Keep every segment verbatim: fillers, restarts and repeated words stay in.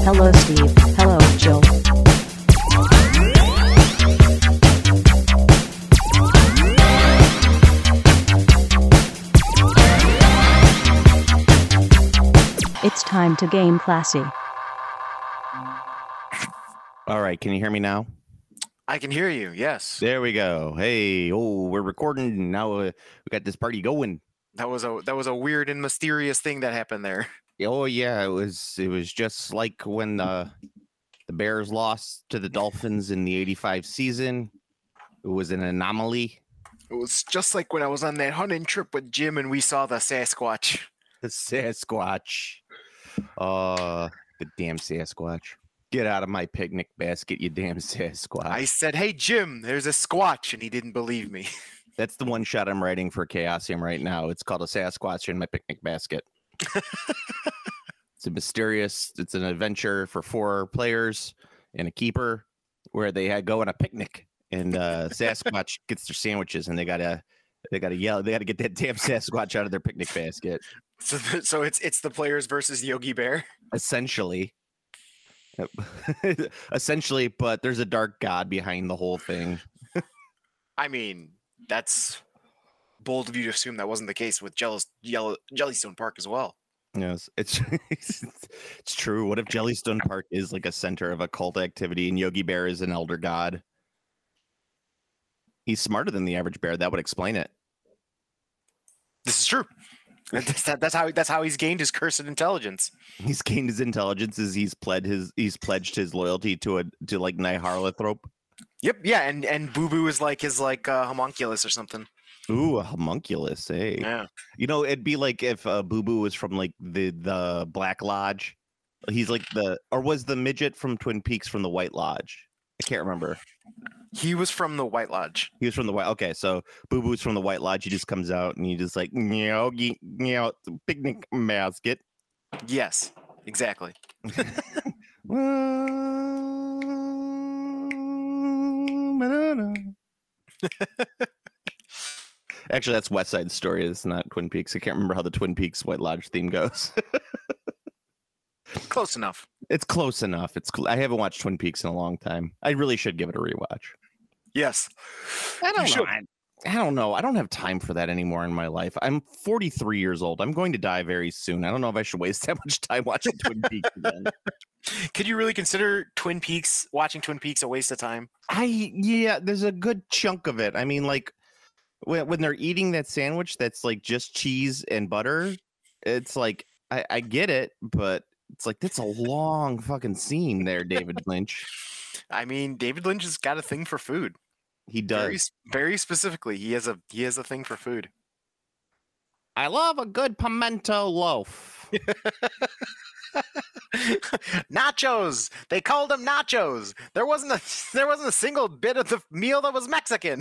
Hello, Steve. Hello, Jill. It's time to game classy. All right, can you hear me now? I can hear you, yes. There we go. Hey, oh, we're recording now. Uh, we got this party going. That was a that was a weird and mysterious thing that happened there. Oh yeah, it was. It was just like when uh, the Bears lost to the Dolphins in the eighty-five season. It was an anomaly. It was just like when I was on that hunting trip with Jim and we saw the Sasquatch. The Sasquatch. Uh, the damn Sasquatch. Get out of my picnic basket, you damn Sasquatch. I said, hey, Jim, there's a squatch, and he didn't believe me. That's the one shot I'm writing for Chaosium right now. It's called a Sasquatch in my picnic basket. It's a mysterious, it's an adventure for four players and a keeper where they had go on a picnic, and uh, Sasquatch gets their sandwiches, and they gotta they gotta yell, they gotta get that damn Sasquatch out of their picnic basket. So, th- so it's it's the players versus Yogi Bear. Essentially. Essentially, but there's a dark god behind the whole thing. I mean, that's bold of you to assume that wasn't the case with Jellis, Yellow, Jellystone Park as well. Yes, it's it's true. What if Jellystone Park is like a center of occult activity and Yogi Bear is an elder god? He's smarter than the average bear. That would explain it. This is true. That's, that, that's how that's how he's gained his cursed intelligence. He's gained his intelligence as he's pled his he's pledged his loyalty to a to like Nyarlathotep. Yep, yeah, and and Boo Boo is like his like uh, homunculus or something. Ooh, a homunculus, hey. Yeah. You know, it'd be like if uh, Boo Boo was from like the the Black Lodge. He's like the or was the midget from Twin Peaks from the White Lodge? I can't remember. He was from the White Lodge. He was from the White. Okay, so Boo Boo's from the White Lodge. He just comes out and he just like meow, meow, picnic basket. Yes, exactly. Actually, that's West Side Story. It's not Twin Peaks. I can't remember how the Twin Peaks White Lodge theme goes. Close enough. It's close enough. It's. Cl- I haven't watched Twin Peaks in a long time. I really should give it a rewatch. Yes. I don't You know. should. I, I don't know. I don't have time for that anymore in my life. I'm forty-three years old. I'm going to die very soon. I don't know if I should waste that much time watching Twin Peaks again. Could you really consider Twin Peaks, watching Twin Peaks, a waste of time? I yeah, there's a good chunk of it. I mean, like when when they're eating that sandwich that's like just cheese and butter, it's like I, I get it, but it's like that's a long fucking scene there, David Lynch. I mean, David Lynch has got a thing for food. He does. Very, very specifically, he has a he has a thing for food. I love a good pimento loaf. Nachos. They called them nachos. There wasn't a there wasn't a single bit of the meal that was Mexican.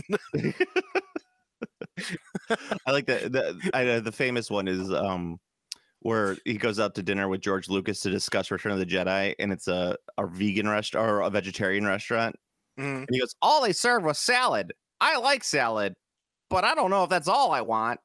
I like that. The, I, uh, the famous one is um, where he goes out to dinner with George Lucas to discuss Return of the Jedi, and it's a, a vegan restaurant or a vegetarian restaurant. Mm. And he goes, all they served was salad. I like salad, but I don't know if that's all I want.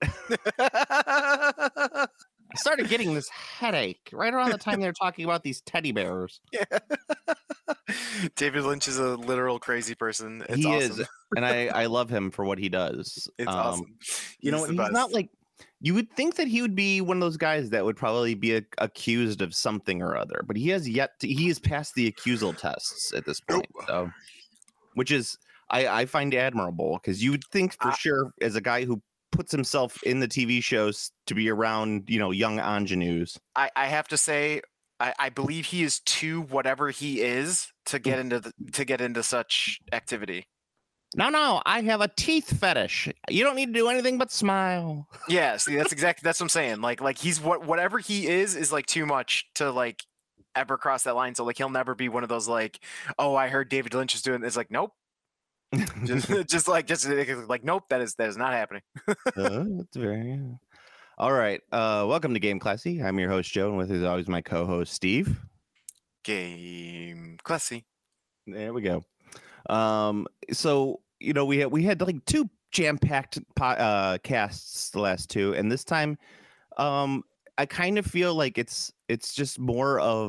I started getting this headache right around the time they were talking about these teddy bears. Yeah. David Lynch is a literal crazy person. It's he awesome. is, and I, I love him for what he does. It's Um, awesome. You know, He's the he's best. not like you would think that he would be one of those guys that would probably be a, accused of something or other, but he has yet to, he has passed the accusal tests at this point, Nope. so which is I, I find admirable because you would think for I- sure as a guy who puts himself in the T V shows to be around, you know, young ingenues. I, I have to say, I, I believe he is too whatever he is to get into the, to get into such activity. No, no, I have a teeth fetish. You don't need to do anything but smile. Yeah, see, that's exactly that's what I'm saying. Like, like he's what whatever he is is like too much to like ever cross that line. So like he'll never be one of those like, oh, I heard David Lynch is doing. It's like, nope. just, just like just like nope. That is that is not happening. uh, that's very. All right. Uh, welcome to Game Classy. I'm your host Joe, and with is always my co-host Steve. Game classy. There we go. Um, so you know we had we had like two jam-packed po- uh, casts the last two, and this time, um, I kind of feel like it's it's just more of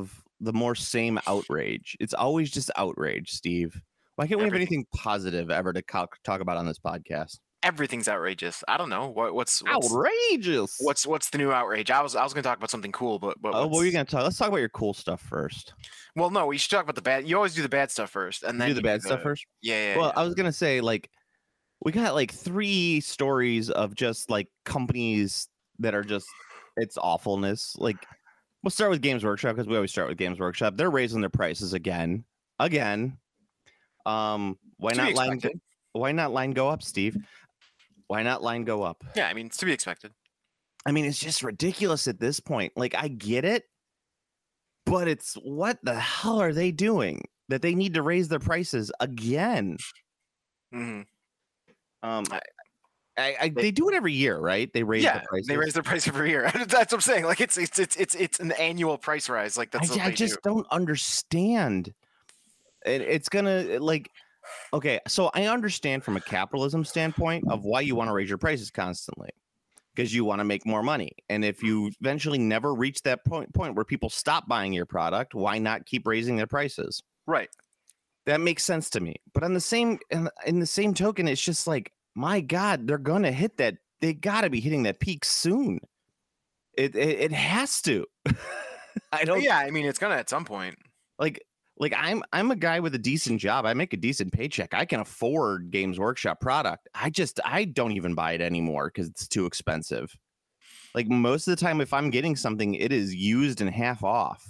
the more same outrage. It's always just outrage, Steve. Why can't we have Everything. anything positive ever to co- talk about on this podcast? Everything's outrageous. I don't know what what's what's Outrageous. what's, what's the new outrage. I was I was going to talk about something cool, but but Oh, what what's- were you gonna talk? Let's talk about your cool stuff first. well, no, we should talk about the bad. You always do the bad stuff first, and You then do the you bad stuff first. Yeah, yeah. Well, yeah. I was gonna say like we got like three stories of just like companies that are just it's awfulness. Like we'll start with Games Workshop because we always start with Games Workshop. They're raising their prices again, again. Um, why To be not line? expected. Why not line go up, Steve? Why not line go up? Yeah, I mean, it's to be expected. I mean, it's just ridiculous at this point. Like I get it, but it's what the hell are they doing that they need to raise their prices again? hmm Um, I- I, I, they do it every year, right? They raise Yeah, the prices. they raise their price every year. That's what I'm saying. Like it's it's it's it's it's an annual price rise. Like that's I, what I they just do. don't understand. It, it's gonna like, okay, so I understand from a capitalism standpoint of why you want to raise your prices constantly, because you want to make more money. And if you eventually never reach that point point where people stop buying your product, why not keep raising their prices? Right. That makes sense to me. But on the same in, in the same token, it's just like, my God, they're gonna hit that. They gotta be hitting that peak soon. It it, it has to. I don't Yeah, I mean, it's gonna at some point. like like I'm I'm a guy with a decent job. I make a decent paycheck. I can afford Games Workshop product. I just I don't even buy it anymore because it's too expensive. Like most of the time, if I'm getting something, it is used and half off,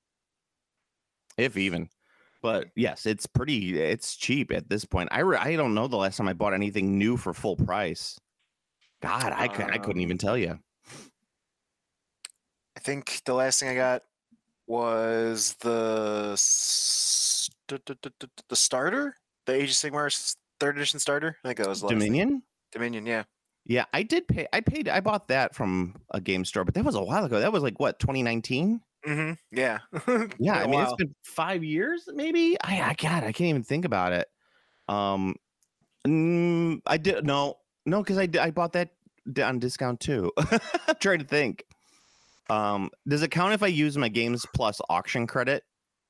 if even. But yes, it's pretty. It's cheap at this point. I re- I don't know the last time I bought anything new for full price. God, I could I couldn't Um, even tell you. I think the last thing I got was the s- d- d- d- d- the starter, the Age of Sigmar's third edition starter. I think that was the last thing. Dominion. Dominion, yeah. Yeah, I did pay. I paid. I bought that from a game store, but that was a while ago. That was like what twenty nineteen. Mm-hmm. Yeah. Yeah, I Been a mean while. it's been five years, maybe. I, I God, I can't even think about it. Um, mm, I did no, no, because I did- I bought that d- on discount too. I'm trying to think. Um, does it count if I use my Games Plus auction credit?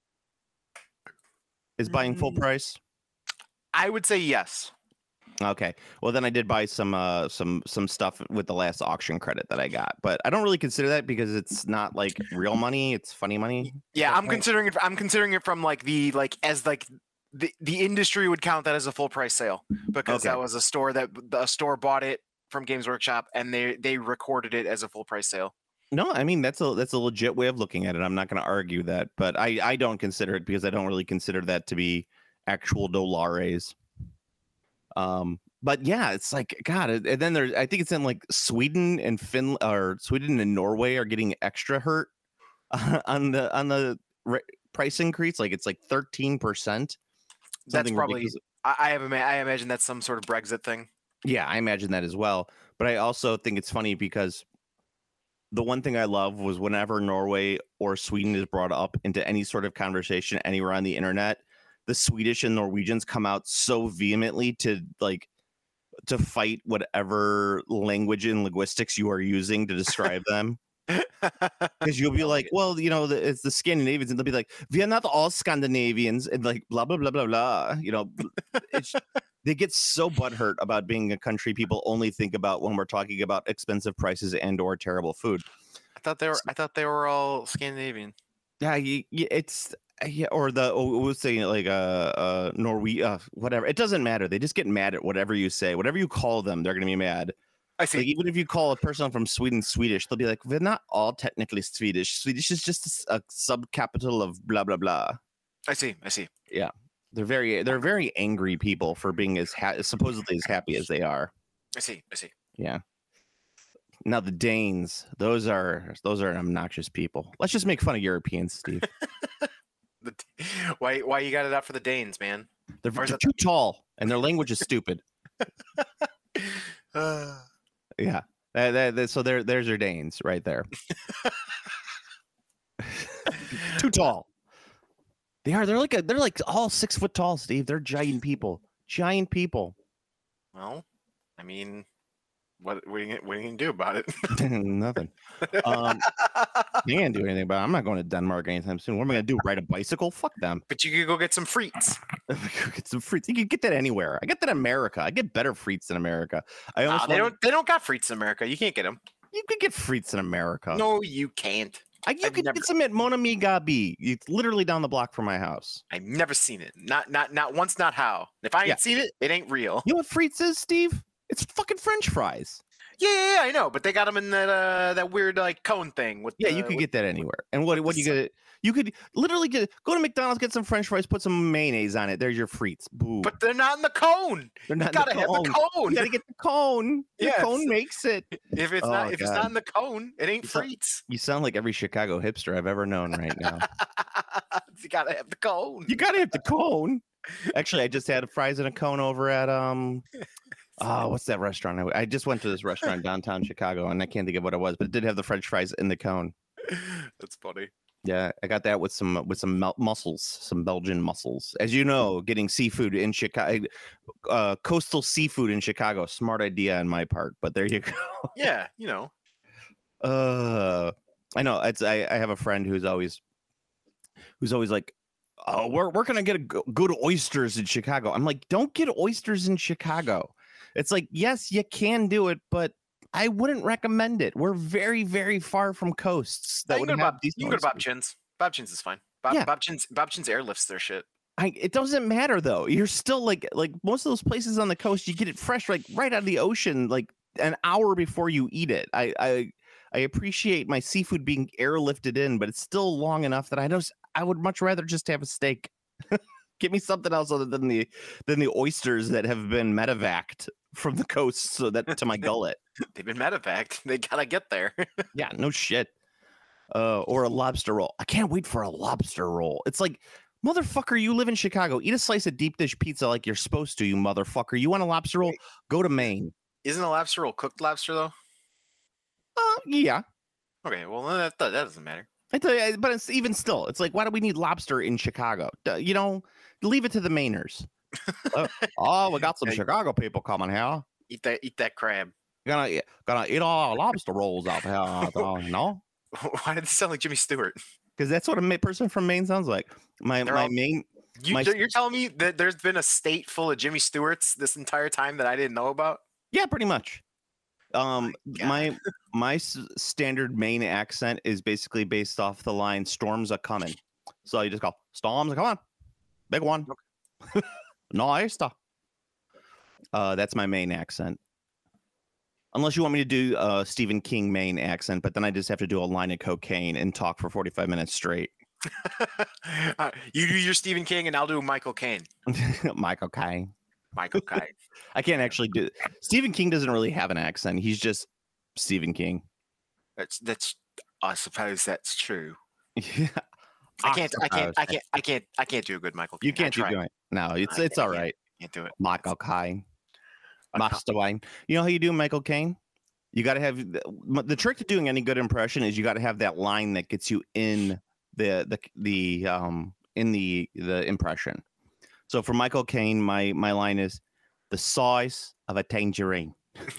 Is buying full Mm. price? I would say yes. Okay. Well, then I did buy some uh some some stuff with the last auction credit that I got, but I don't really consider that because it's not like real money; it's funny money. Yeah, that I'm point. considering it. I'm considering it from like the like as like the the industry would count that as a full price sale because Okay. that was a store that a store bought it from Games Workshop and they they recorded it as a full price sale. No, I mean that's a that's a legit way of looking at it. I'm not going to argue that, but I I don't consider it because I don't really consider that to be actual dollares. Um, but yeah, it's like God, and then there's I think it's in like Sweden and Finland or Sweden and Norway are getting extra hurt on the on the re- price increase. Like it's like thirteen percent. That's probably. I, I have ima- I imagine that's some sort of Brexit thing. Yeah, I imagine that as well. But I also think it's funny because the one thing I love was whenever Norway or Sweden is brought up into any sort of conversation anywhere on the internet, the Swedish and Norwegians come out so vehemently to like to fight whatever language and linguistics you are using to describe them. Because you'll be like, well, you know, the, it's the Scandinavians, and they'll be like, we are not all Scandinavians, and like blah blah blah blah blah. You know, it's they get so butthurt about being a country people only think about when we're talking about expensive prices and or terrible food. I thought they were. I thought they were all Scandinavian. Yeah, you, you, it's yeah, or the oh, we'll say like uh uh Norwe uh whatever. It doesn't matter. They just get mad at whatever you say, whatever you call them. They're gonna be mad. I see. Like even if you call a person from Sweden Swedish, they'll be like, we're not all technically Swedish. Swedish is just a, s- a sub-capital of blah blah blah. I see. I see. They're very they're very angry people for being as ha- supposedly as happy as they are. I see. I see. Yeah. Now the Danes, those are those are obnoxious people. Let's just make fun of Europeans, Steve. The, why? Why you got it out for the Danes, man? They're, Or is they're it- too tall and their language is stupid. Uh, Yeah. That- that- that- so there there's your Danes right there. Too tall. They are. They're like a, they're like all six foot tall, Steve. They're giant people. Giant people. well, I mean, What what are you, what are you gonna do about it? Nothing. Um, you can't do anything about it. I'm not going to Denmark anytime soon. What am I going to do? Ride a bicycle? Fuck them. But you could go get some frites. Get some frites. You can get that anywhere. I get that in America. I get better frites in America. I Nah, almost they want- don't. They don't got frites in America. You can't get them. You could get frites in America. No, you can't. I, you I've could never- get some at Mon Ami Gabi. It's literally down the block from my house. I've never seen it. Not not not once. Not how. If I ain't Yeah. seen it, it ain't real. You know what frites is, Steve? It's fucking French fries. Yeah, yeah, yeah, I know. But they got them in that uh that weird like cone thing. With Yeah, the, you could with- get that anywhere. And what what you get? You could literally get go to McDonald's, get some French fries, put some mayonnaise on it. There's your frites. Boo. But they're not in the cone. They're You not in gotta the have cone. the cone. You gotta get the cone. The Yes. cone makes it. If it's Oh, not if it's God. not in the cone, it ain't You sound- frites. You sound like every Chicago hipster I've ever known right now. You gotta have the cone. You gotta have the cone. Actually, I just had fries in a cone over at um oh, what's that restaurant? I, I just went to this restaurant downtown Chicago and I can't think of what it was, but it did have the French fries in the cone. That's funny. Yeah, I got that with some with some mel- mussels, some Belgian mussels. As you know, getting seafood in Chicago, uh, coastal seafood in Chicago, smart idea on my part. But there you go. Yeah, you know. Uh, I know. It's I, I have a friend who's always who's always like, oh, we're we're gonna get a go- good oysters in Chicago. I'm like, don't get oysters in Chicago. It's like, yes, you can do it, but I wouldn't recommend it. We're very, very far from coasts that you would can, go to have Bob, these. you can go to Bob oysters. Chin's. Bob Chin's is fine. Bob, Yeah. Bob Chin's Bob Chin's airlifts their shit. I, it doesn't matter though. You're still like like most of those places on the coast, you get it fresh, like right out of the ocean, like an hour before you eat it. I I, I appreciate my seafood being airlifted in, but it's still long enough that I just I would much rather just have a steak. Give me something else other than the than the oysters that have been medevaced from the coast so that to my gullet. They've been medevaced. They gotta get there. Yeah, no shit. Uh, or a lobster roll. I can't wait for a lobster roll. It's like, motherfucker, you live in Chicago. Eat a slice of deep dish pizza like you're supposed to, you motherfucker. You want a lobster roll? Go to Maine. Isn't a lobster roll cooked lobster though? Uh, yeah. Okay, well that that doesn't matter. I tell you, but it's even still. It's like, why do we need lobster in Chicago? Duh, You know, leave it to the Mainers. Uh, oh, we got some Hey. Chicago people coming here. Eat that eat that crab. Gonna eat, gonna eat all lobster rolls out here, uh, you know? Why did it sound like Jimmy Stewart? Because that's what a Ma- person from Maine sounds like. My They're my all- main. You, My- you're telling me that there's been a state full of Jimmy Stewarts this entire time that I didn't know about? Yeah, pretty much. Um, God. my my s- standard Maine accent is basically based off the line "Storms are coming," so you just go "Storms are coming, big one, nice." Uh, that's my Maine accent. Unless you want me to do uh Stephen King Maine accent, but then I just have to do a line of cocaine and talk for forty-five minutes straight. Uh, you do your Stephen King and I'll do Michael Caine. Michael Caine. Michael Caine. I can't actually do. Stephen King doesn't really have an accent. He's just Stephen King. That's that's. I suppose that's true. Yeah. I can't. I can't. I suppose can't. I can't. I can't do a good Michael Caine. You can't I do tried. doing it. No, it's I it's all can't. right. Can't do it. Michael Caine. I can't. Master Wayne. You know how you do Michael Caine? You got to have the, the trick to doing any good impression is you got to have that line that gets you in the the the um in the the impression. So for Michael Caine, my my line is the size of a tangerine.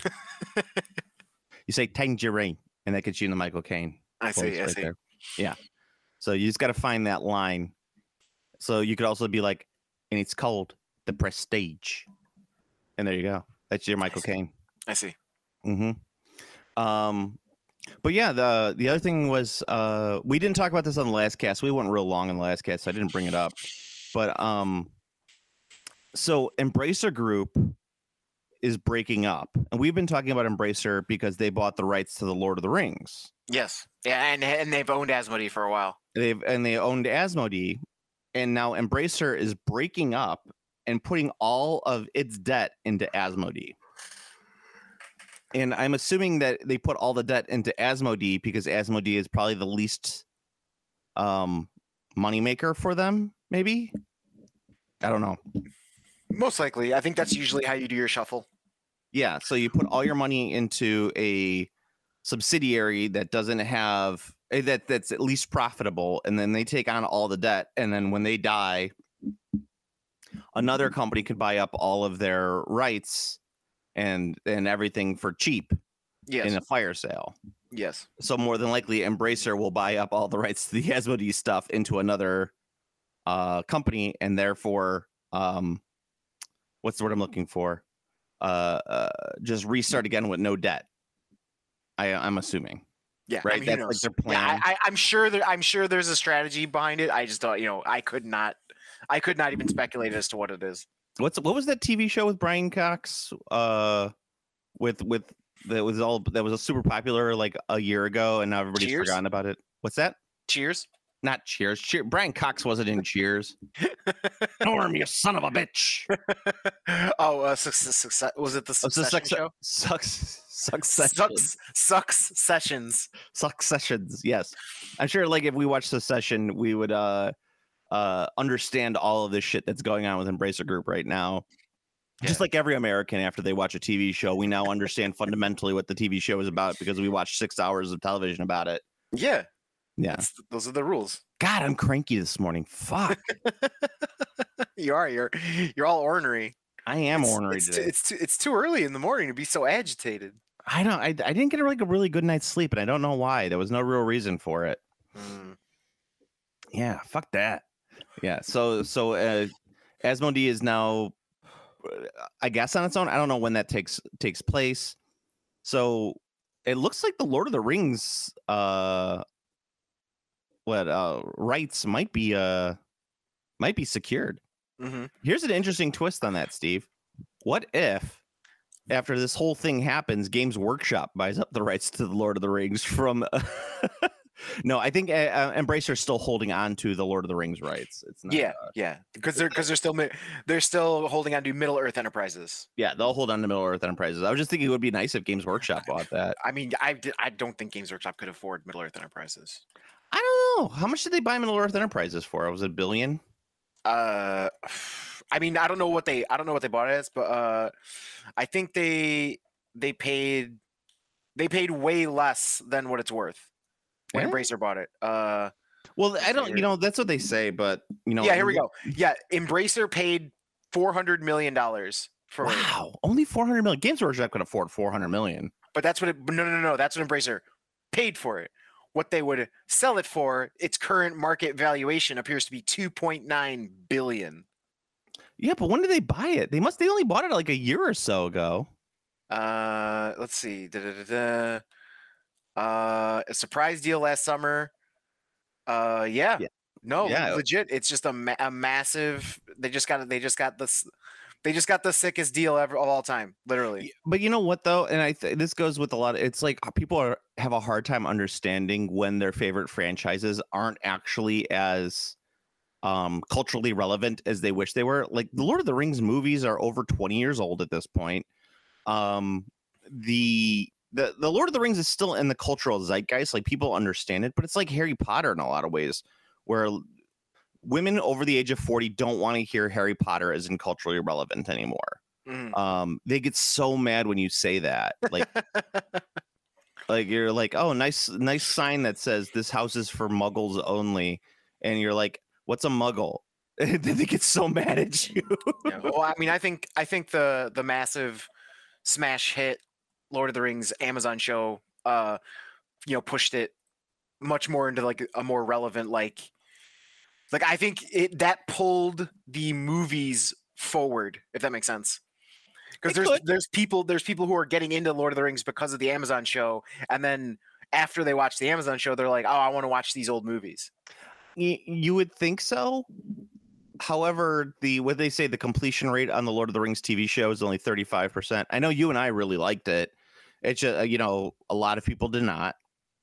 You say tangerine, and that gets you in the Michael Caine. I voice see. I right see. there. Yeah. So you just got to find that line. So you could also be like, and it's called The Prestige. And there you go. That's your Michael see. Caine. I see. Mm-hmm. Um, but yeah, the the other thing was uh, we didn't talk about this on the last cast. We went real long in the last cast, so I didn't bring it up. But um, so Embracer Group is breaking up, and we've been talking about Embracer because they bought the rights to the Lord of the Rings. Yes. Yeah, and and they've owned Asmodee for a while. They've and they owned Asmodee, and now Embracer is breaking up and putting all of its debt into Asmodee. And I'm assuming that they put all the debt into Asmodee because Asmodee is probably the least um, moneymaker for them, maybe? I don't know. Most likely, I think that's usually how you do your shuffle. Yeah, so you put all your money into a subsidiary that doesn't have eh, that that's at least profitable, and then they take on all the debt, and then when they die, another company could buy up all of their rights and and everything for cheap Yes. in a fire sale. Yes. So more than likely, Embracer will buy up all the rights to the Asmodee stuff into another uh, company, and therefore, um, what's the word I'm looking for? Uh, uh, just restart again with no debt. I, I'm assuming. Yeah. Right. I mean, That's who like knows? their plan. Yeah, I, I, I'm sure that I'm sure there's a strategy behind it. I just don't. You know, I could not. I could not even speculate as to what it is. What's what was that T V show with Brian Cox? Uh, with with that was all that was a super popular like a year ago, and now everybody's Cheers? forgotten about it. What's that? Cheers. Not Cheers. Cheer. Brian Cox wasn't in Cheers. Norm, you son of a bitch. oh, uh, su- su- su- was it the Oh, so Succession sucks, show? sucks, succession. Sucks, sucks sessions. Successions. Yes, I'm sure. Like if we watched Succession, we would uh uh understand all of this shit that's going on with Embracer Group right now. Yeah. Just like every American, after they watch a T V show, we now understand fundamentally what the T V show is about because we watched six hours of television about it. Yeah. Yeah. That's, those are the rules. God, I'm cranky this morning. Fuck. You are. You're. You're all ornery. I am it's, ornery it's today. Too, it's too. It's too early in the morning to be so agitated. I don't. I, I didn't get like a really good night's sleep, and I don't know why. There was no real reason for it. Mm. Yeah. Fuck that. Yeah. So so uh, Asmodee is now, I guess, on its own. I don't know when that takes takes place. So it looks like the Lord of the Rings uh what uh rights might be uh might be secured. Mm-hmm. Here's an interesting twist on that, Steve. What if after this whole thing happens, Games Workshop buys up the rights to the Lord of the Rings from no, I think uh, uh, Embracer is still holding on to the Lord of the Rings rights. It's not, Yeah, uh, yeah, because they're because they're still mi- they're still holding on to Middle Earth Enterprises. yeah, they'll hold on to Middle Earth Enterprises. I was just thinking it would be nice if Games Workshop bought that. I mean, I di- I don't think Games Workshop could afford Middle Earth Enterprises. I don't know. How much did they buy Middle Earth Enterprises for? Was it a billion? Uh, I mean, I don't know what they I don't know what they bought it as, but uh, I think they they paid they paid way less than what it's worth when Eh? Embracer bought it. Uh, Well, I don't, you know, that's what they say, but you know, yeah, here we go. Yeah, Embracer paid four hundred million dollars for it, Wow, only four hundred million. Games Workshop could afford four hundred million. but that's what it. No, no, no, no. That's what Embracer paid for it. What they would sell it for, its current market valuation appears to be two point nine billion. Yeah, but when did they buy it? They must. They only bought it like a year or so ago. Uh, let's see. Da, da, da, da. Uh, a surprise deal last summer. Uh, yeah. Yeah. No, Yeah. legit. It's just a, ma- a massive. They just got. They just got this. They just got the sickest deal ever of all time, literally. But you know what though, and I th- this goes with a lot of. It's like people are have a hard time understanding when their favorite franchises aren't actually as um culturally relevant as they wish they were. Like the Lord of the Rings movies are over twenty years old at this point. Um, the the the Lord of the Rings is still in the cultural zeitgeist. Like people understand it, but it's like Harry Potter in a lot of ways, where women over the age of forty don't want to hear Harry Potter isn't culturally relevant anymore. Mhm. Um, they get so mad when you say that. Like, like you're like, oh, nice, nice sign that says this house is for muggles only, and you're like, what's a muggle? And they get so mad at you. Yeah, well, I mean, I think I think the the massive smash hit Lord of the Rings Amazon show, uh, you know, pushed it much more into like a more relevant like. Like I think it that pulled the movies forward, if that makes sense. Because It there's could. there's people there's people who are getting into Lord of the Rings because of the Amazon show, and then after they watch the Amazon show, they're like, oh, I want to watch these old movies. You, you would think so. However, the what they say the completion rate on the Lord of the Rings T V show is only thirty-five percent. I know you and I really liked it. It's just, you know, a lot of people did not.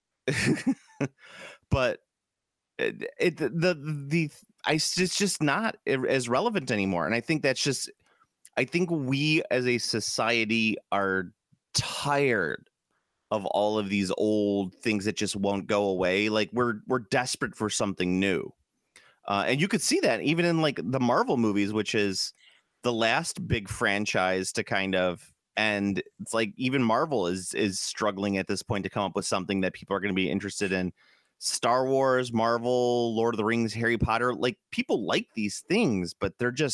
But it, it the the I it's just not as relevant anymore, and I think that's just I think we as a society are tired of all of these old things that just won't go away. Like we're we're desperate for something new, uh, and you could see that even in like the Marvel movies, which is the last big franchise to kind of end. It's like even Marvel is is struggling at this point to come up with something that people are going to be interested in. Star Wars, Marvel, Lord of the Rings, Harry Potter, like people like these things, but they're just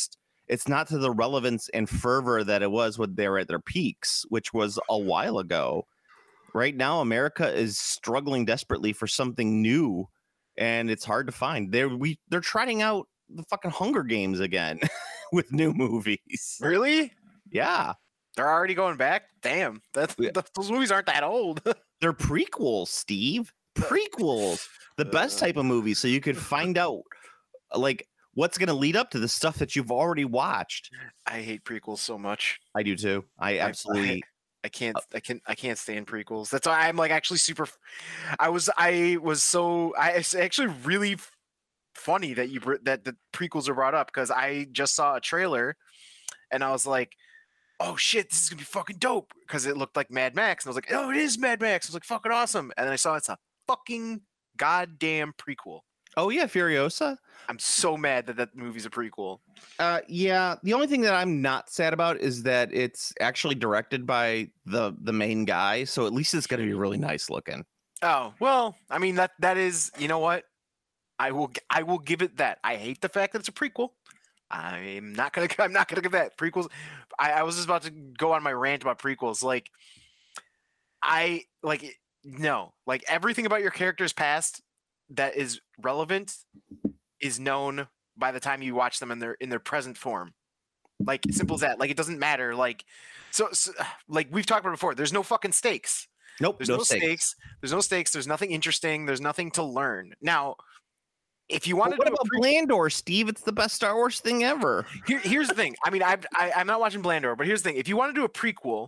it's not to the relevance and fervor that it was when they were at their peaks, which was a while ago. Right now, America is struggling desperately for something new, and it's hard to find. They're we they're trying out the fucking Hunger Games again with new movies. Really? Yeah, they're already going back. Damn, that's Yeah. th- those movies aren't that old. They're prequels, Steve. Prequels, the best Uh. type of movie, so you could find out like what's going to lead up to the stuff that you've already watched. I hate prequels so much. I do too. I absolutely. I can't, I can, I can't stand prequels. That's why I'm like actually super. I was, I was so, I it's actually really f- funny that you br- that the prequels are brought up because I just saw a trailer, and I was like, oh shit, this is gonna be fucking dope because it looked like Mad Max, and I was like, oh, it is Mad Max. I was like, fucking awesome, and then I saw it's a fucking goddamn prequel. Oh yeah, Furiosa. I'm so mad that that movie's a prequel. Uh, yeah. The only thing that I'm not sad about is that it's actually directed by the the main guy, so at least it's gonna be really nice looking. Oh well, I mean that that is, you know what? I will g- I will give it that. I hate the fact that it's a prequel. I'm not gonna I'm not gonna give that prequels. I, I was just about to go on my rant about prequels. Like I like no like everything about your character's past that is relevant is known by the time you watch them in their in their present form. Like simple as that. Like it doesn't matter. Like so, so like we've talked about before. There's no fucking stakes. Nope. There's no no stakes. stakes. There's no stakes. There's nothing interesting. There's nothing to learn. Now, if you want But to what do a about pre- Blandor, Steve? It's the best Star Wars thing ever. Here, here's the thing. I mean, I've, I, I'm not watching Blandor, but here's the thing. If you want to do a prequel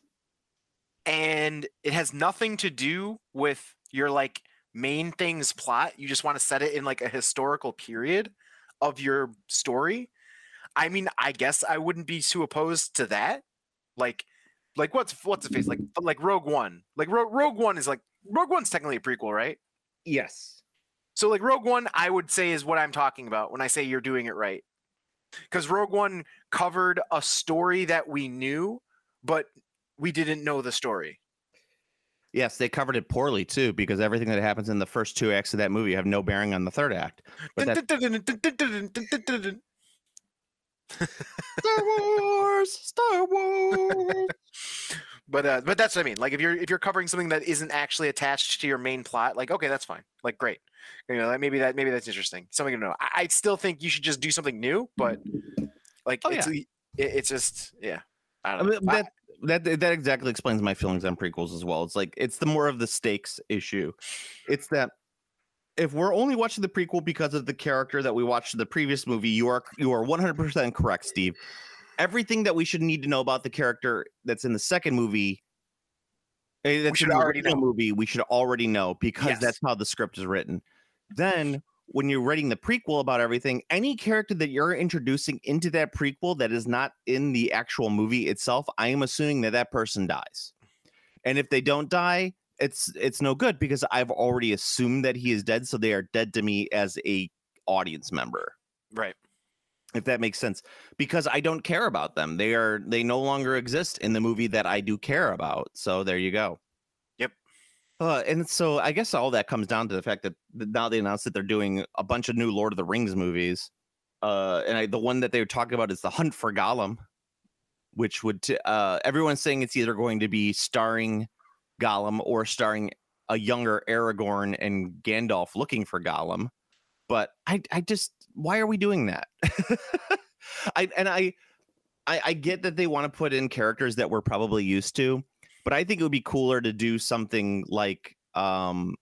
and it has nothing to do with your like main thing's plot, you just want to set it in like a historical period of your story. I mean, I guess I wouldn't be too opposed to that. Like, like what's what's the face like like Rogue One. Like Ro- Rogue One is like Rogue One's technically a prequel, right? Yes. So like Rogue One, I would say is what I'm talking about when I say you're doing it right. Because Rogue One covered a story that we knew, but we didn't know the story. Yes, they covered it poorly too, because everything that happens in the first two acts of that movie have no bearing on the third act. But that's Star Wars, Star Wars. But uh, but that's what I mean. Like if you're if you're covering something that isn't actually attached to your main plot, like okay, that's fine. Like great, you know, like, maybe that maybe that's interesting. Something to know. I, I still think you should just do something new, but like Oh, it's yeah. it, it's just yeah. I I don't know. mean, that that that exactly explains my feelings on prequels as well. It's like it's the more of the stakes issue. It's that if we're only watching the prequel because of the character that we watched in the previous movie, you are you are one hundred percent correct, Steve. Everything that we should need to know about the character that's in the second movie, eh, that's should in the already original know. movie, we should already know because Yes. that's how the script is written. Then when you're writing the prequel about everything, any character that you're introducing into that prequel that is not in the actual movie itself, I am assuming that that person dies. And if they don't die, it's it's no good because I've already assumed that he is dead, so they are dead to me as a audience member. Right. If that makes sense, because I don't care about them. They are they no longer exist in the movie that I do care about. So there you go. Yep. Uh, and so I guess all that comes down to the fact that th- now they announced that they're doing a bunch of new Lord of the Rings movies. Uh, and I, the one that they were talking about is The Hunt for Gollum, which would t- uh, everyone's saying it's either going to be starring Gollum or starring a younger Aragorn and Gandalf looking for Gollum. But I, I just, why are we doing that? I and I, I, I get that they want to put in characters that we're probably used to, but I think it would be cooler to do something like, um,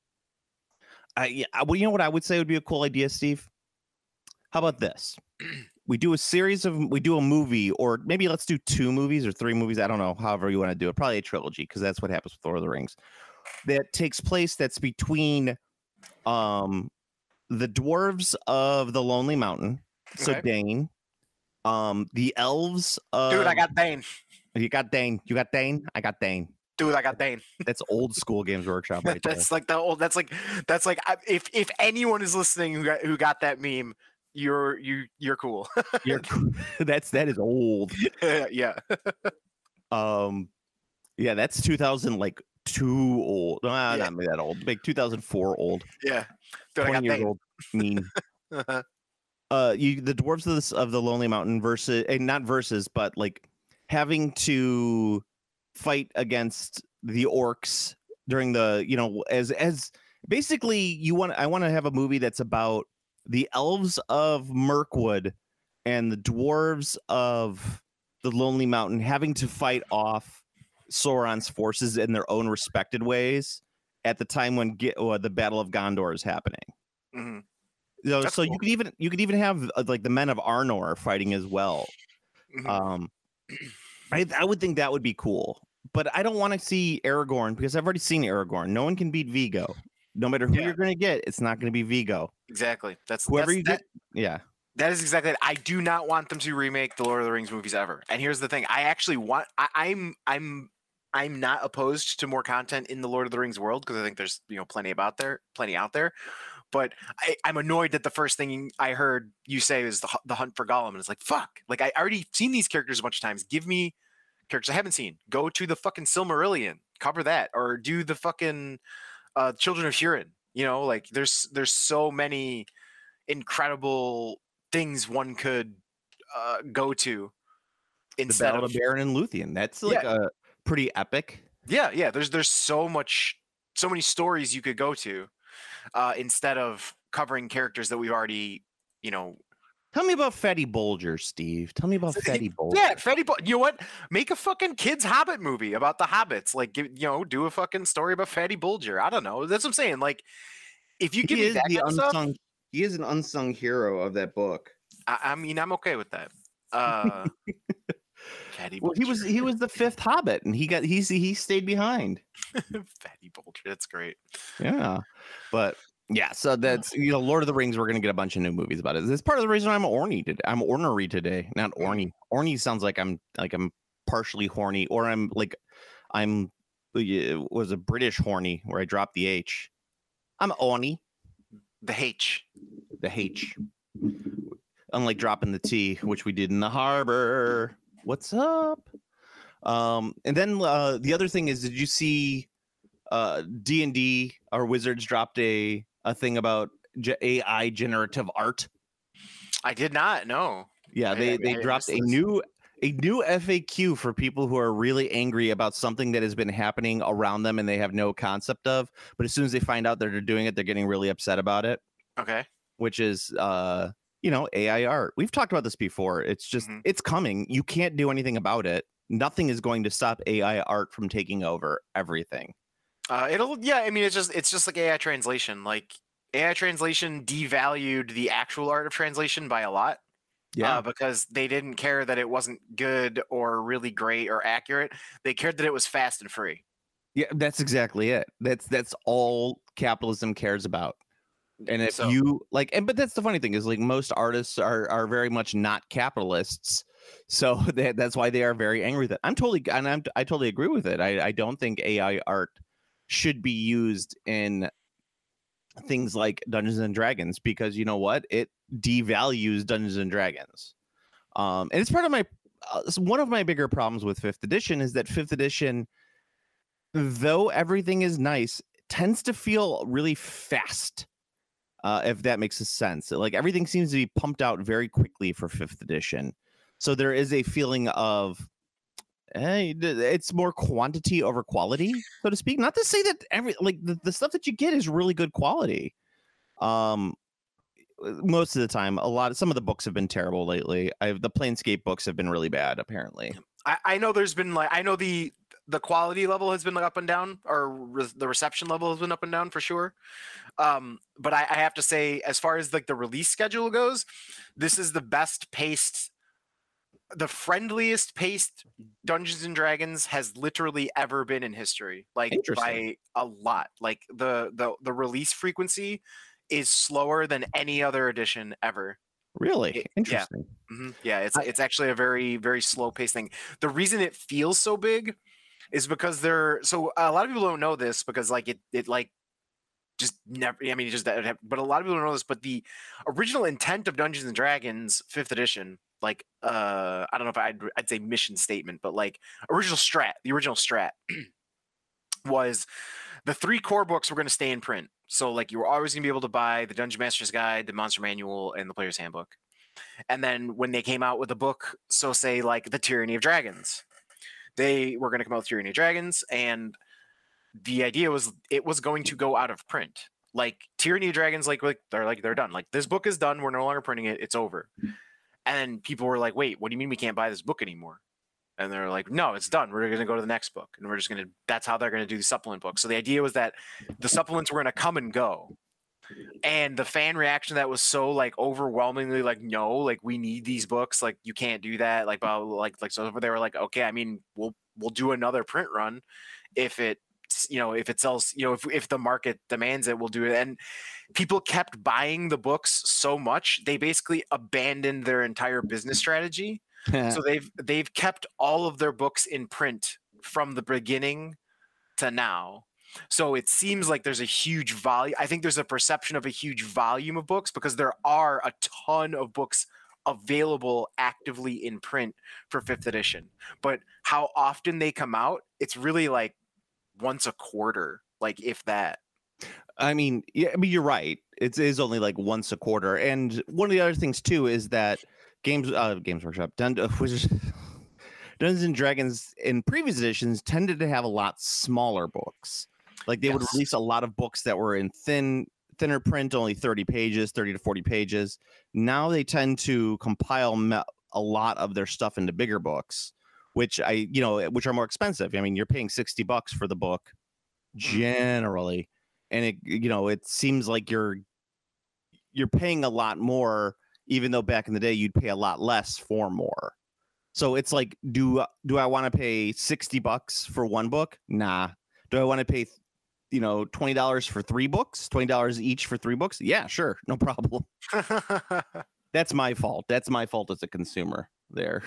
I, yeah, I- well, you know what I would say would be a cool idea, Steve? How about this? We do a series of, we do a movie, or maybe let's do two movies or three movies. I don't know, however you want to do it. Probably a trilogy, because that's what happens with Lord of the Rings. That takes place that's between, um. the dwarves of the Lonely Mountain, so Okay. Dane, um, the elves. Of, Dude, I got Dane. you got Dane. You got Dane. I got Dane. Dude, I got Dane. That's old school Games Workshop right there. That's like the old. That's like that's like I- if if anyone is listening who got who got that meme, you're you you're cool. You're, that's that is old. Yeah. Um, yeah, that's two thousand like two old. No, Yeah. not that old. Like two thousand four old. Yeah. Dude, I got twenty years Dane. old. Mean. uh, you the dwarves of the of the Lonely Mountain versus, and not versus, but like having to fight against the orcs during the, you know, as as basically you want. I want to have a movie that's about the elves of Mirkwood and the dwarves of the Lonely Mountain having to fight off Sauron's forces in their own respected ways at the time when Ge- uh, the Battle of Gondor is happening. Mm-hmm. You know, That's so cool. you could even you could even have uh, like the men of Arnor fighting as well. Mhm. Um, I I would think that would be cool, but I don't want to see Aragorn because I've already seen Aragorn. No one can beat Vigo. No matter who Yeah. you're going to get, it's not going to be Vigo. Exactly. That's Whoever that's, you that, get, yeah. That is exactly it. I do not want them to remake the Lord of the Rings movies ever. And here's the thing: I actually want. I, I'm I'm I'm not opposed to more content in the Lord of the Rings world because I think there's you know plenty about there, plenty out there. But I, I'm annoyed that the first thing I heard you say is the hu- the hunt for Gollum, and it's like fuck. Like I already seen these characters a bunch of times. Give me characters I haven't seen. Go to the fucking Silmarillion, cover that, or do the fucking uh, Children of Hurin. You know, like there's there's so many incredible things one could uh, go to The instead Battle of of Baron and Luthien. That's like yeah a pretty epic. yeah yeah. There's there's so much so many stories you could go to uh, instead of covering characters that we've already you know. Tell me about Fatty Bulger, Steve. Tell me about Fatty Bulger. Yeah, Fetty. Bo- you know what? Make a fucking kids Hobbit movie about the hobbits. Like, give, you know, do a fucking story about Fatty Bulger. I don't know. That's what I'm saying. Like, if you give He me is that the kind of stuff, unsung. He is an unsung hero of that book. I, I mean, I'm okay with that. Uh, Fatty Well, he was Bulger. he was the fifth Hobbit, and he got he's he stayed behind. Fatty Bulger. That's great. Yeah, but yeah, so that's you know, Lord of the Rings. We're gonna get a bunch of new movies about it. This is part of the reason I'm orny today. I'm ornery today, not orny. Orny sounds like I'm like I'm partially horny, or I'm like I'm it was a British horny where I dropped the H. I'm orny. The H. The H. Unlike dropping the T, which we did in the harbor. What's up? Um, and then uh, the other thing is, did you see uh, D and D? Our Wizards dropped a a thing about ge- A I generative art. I did not know. Yeah, I- they I- they I dropped missed a this. new a new F A Q for people who are really angry about something that has been happening around them and they have no concept of. But as soon as they find out that they're doing it, they're getting really upset about it. Okay. Which is uh you know, A I art. We've talked about this before. It's just Mhm. it's coming. You can't do anything about it. Nothing is going to stop A I art from taking over everything. Uh, it'll yeah. I mean, it's just it's just like A I translation. Like A I translation devalued the actual art of translation by a lot. Yeah. Uh, because they didn't care that it wasn't good or really great or accurate. They cared that it was fast and free. Yeah, that's exactly it. That's that's all capitalism cares about. And if So- you like, and but that's the funny thing is like most artists are are very much not capitalists, so that, that's why they are very angry with it. I'm totally and I'm I totally agree with it. I I don't think A I art should be used in things like Dungeons and Dragons because you know what, it devalues Dungeons and Dragons. Um, and it's part of my uh, one of my bigger problems with fifth edition is that fifth edition, though everything is nice, tends to feel really fast. Uh, if that makes sense. Like everything seems to be pumped out very quickly for fifth edition. So there is a feeling of hey, it's more quantity over quality, so to speak. Not to say that every like the, the stuff that you get is really good quality. Um most of the time, a lot of some of the books have been terrible lately. I've the Planescape books have been really bad, apparently. I, I know there's been like I know the the quality level has been like up and down, or re- the reception level has been up and down for sure. Um, but I, I have to say, as far as like the release schedule goes, this is the best paced, the friendliest paced Dungeons and Dragons has literally ever been in history. Like Interesting. by a lot. Like the the the release frequency is slower than any other edition ever. Really It- yeah. interesting. hmm Yeah, it's I- it's actually a very very slow paced thing. The reason it feels so big is because they're so a lot of people don't know this because like it it like just never. I mean, it just that. But a lot of people don't know this. But the original intent of Dungeons and Dragons fifth edition, like uh, I don't know if I'd I'd say mission statement, but like original strat, the original strat was the three core books were going to stay in print. So like you were always gonna be able to buy the Dungeon Master's Guide, the Monster Manual, and the Player's Handbook. And then when they came out with a book, so say like the Tyranny of Dragons, they were gonna come out with Tyranny of Dragons, and the idea was it was going to go out of print. Like Tyranny of Dragons, like, like they're like they're done. Like this book is done. We're no longer printing it. It's over. And people were like, "Wait, what do you mean we can't buy this book anymore?" And they're like, "No, it's done. We're going to go to the next book, and we're just going to." That's how they're going to do the supplement book. So the idea was that the supplements were going to come and go. And the fan reaction that was so like overwhelmingly like, "No, like we need these books. Like you can't do that." Like, blah, blah, blah, like, like so they were like, "Okay, I mean, we'll we'll do another print run if it." You know, if it sells, you know, if if the market demands it, we'll do it. And people kept buying the books so much, they basically abandoned their entire business strategy. So they've they've kept all of their books in print from the beginning to now. So it seems like there's a huge volume. I think there's a perception of a huge volume of books because there are a ton of books available actively in print for fifth edition. But how often they come out, it's really like once a quarter, like if that. I mean, yeah, I mean, you're right. It is only like once a quarter. And one of the other things too is that games, uh, Games Workshop, Dun- uh, Wizards, Dungeons and Dragons in previous editions tended to have a lot smaller books. Like they yes. would release a lot of books that were in thin, thinner print, only thirty pages, thirty to forty pages. Now they tend to compile me- a lot of their stuff into bigger books, which I, you know, which are more expensive. I mean, you're paying sixty bucks for the book generally. And it, you know, it seems like you're, you're paying a lot more, even though back in the day you'd pay a lot less for more. So it's like, do, do I want to pay sixty bucks for one book? Nah. Do I want to pay, you know, twenty dollars for three books, twenty dollars each for three books? Yeah, sure. No problem. That's my fault. That's my fault as a consumer there.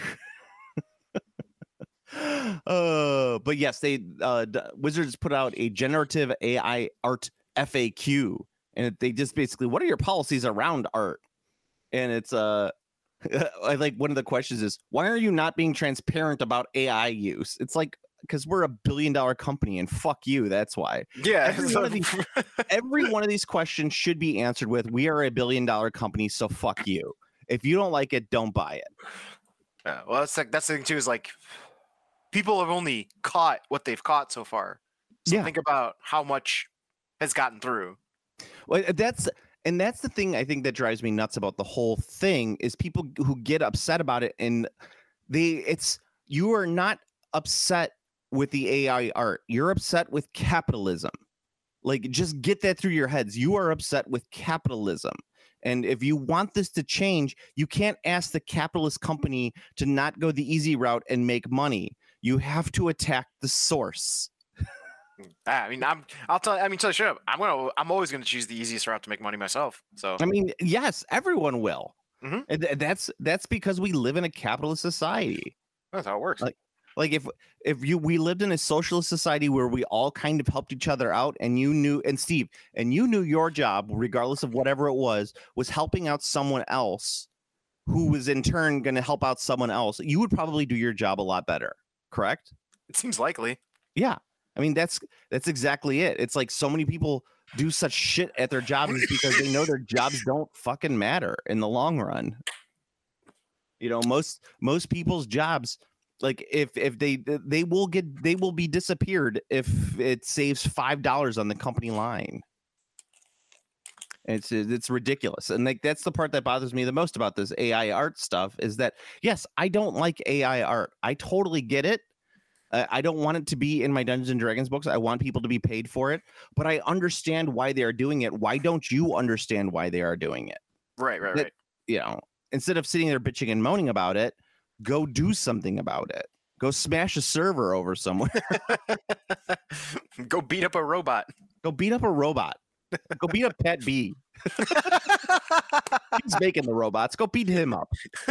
uh but yes, they uh Wizards put out a generative A I art F A Q, and they just basically, what are your policies around art? And it's uh I like one of the questions is, why are you not being transparent about A I use? It's like, because we're a billion dollar company and fuck you, that's why. Yeah, every, so... one of these, every one of these questions should be answered with, we are a billion dollar company, so fuck you. If you don't like it, don't buy it. Yeah, well, that's like that's the thing too, is like people have only caught what they've caught so far. So yeah. think about how much has gotten through. Well, that's and that's the thing I think that drives me nuts about the whole thing is people who get upset about it, and they it's you are not upset with the A I art. You're upset with capitalism. Like, just get that through your heads. You are upset with capitalism. And if you want this to change, you can't ask the capitalist company to not go the easy route and make money. You have to attack the source. I mean, I'm. I'll tell. I mean, tell you straight up. I'm gonna. I'm always gonna choose the easiest route to make money myself. So. I mean, yes, everyone will. Mm-hmm. And th- that's that's because we live in a capitalist society. That's how it works. Like, like if if you we lived in a socialist society where we all kind of helped each other out, and you knew, and Steve, and you knew your job, regardless of whatever it was, was helping out someone else, who was in turn going to help out someone else. You would probably do your job a lot better. Correct? It seems likely. Yeah. I mean, that's that's exactly it. It's like so many people do such shit at their jobs because they know their jobs don't fucking matter in the long run. You know, most most people's jobs, like if if they they will get they will be disappeared if it saves five dollars on the company line. It's it's ridiculous. And like that's the part that bothers me the most about this A I art stuff is that, yes, I don't like A I art. I totally get it. Uh, I don't want it to be in my Dungeons and Dragons books. I want people to be paid for it, but I understand why they are doing it. Why don't you understand why they are doing it? Right, right, that, right. You know, instead of sitting there bitching and moaning about it, go do something about it. Go smash a server over somewhere. Go beat up a robot. Go beat up a robot. Go beat up Pat B. He's making the robots. Go beat him up.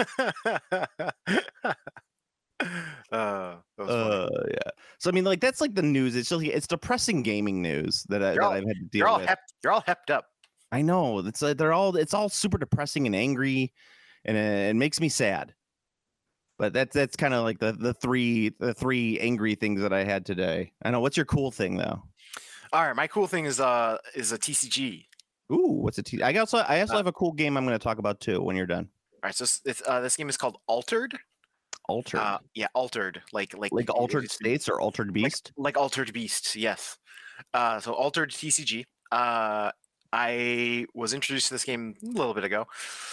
Uh, uh yeah. So I mean, like that's like the news. It's just it's depressing gaming news that, I, that all, I've had to deal you're all with. Hep, you're all hepped up. I know. It's like they're all. It's all super depressing and angry, and it, it makes me sad. But that's that's kind of like the the three the three angry things that I had today. I know. What's your cool thing though? All right, my cool thing is uh is a T C G. Ooh, what's a T? I also I also Uh, have a cool game I'm going to talk about too when you're done. All right, so it's, it's uh this game is called Altered. Altered, Uh, yeah, Altered, like like like it- Altered it's- States or Altered Beast. like Altered Beast. Yes. Uh, so Altered T C G. Uh, I was introduced to this game a little bit ago.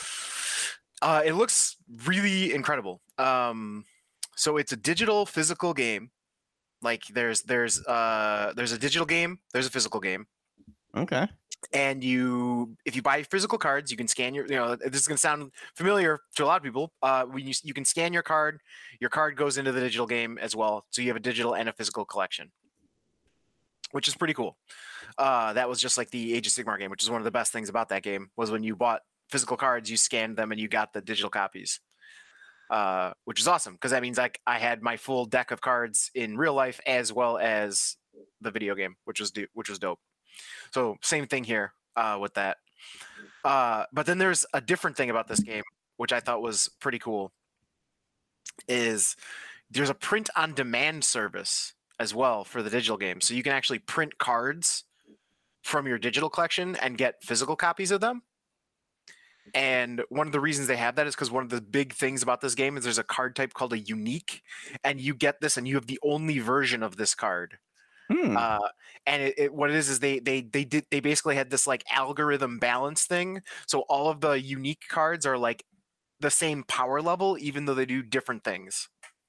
Uh, it looks really incredible. Um, so it's a digital physical game. Like there's there's uh there's a digital game, there's a physical game, Okay. and you if you buy physical cards, you can scan your you know this is gonna sound familiar to a lot of people. Uh, when you you can scan your card, your card goes into the digital game as well, so you have a digital and a physical collection, which is pretty cool. Uh, that was just like the Age of Sigmar game, which is one of the best things about that game was when you bought physical cards, you scanned them and you got the digital copies. Uh, which is awesome because that means like I had my full deck of cards in real life as well as the video game, which was do- which was dope. So same thing here uh, with that. Uh, but then there's a different thing about this game, which I thought was pretty cool. Is there's a print on demand service as well for the digital game, so you can actually print cards from your digital collection and get physical copies of them. And one of the reasons they have that is because one of the big things about this game is there's a card type called a unique, and you get this and you have the only version of this card. Hmm. Uh, and it, it, what it is is they they they did they basically had this like algorithm balance thing. So all of the unique cards are like the same power level, even though they do different things.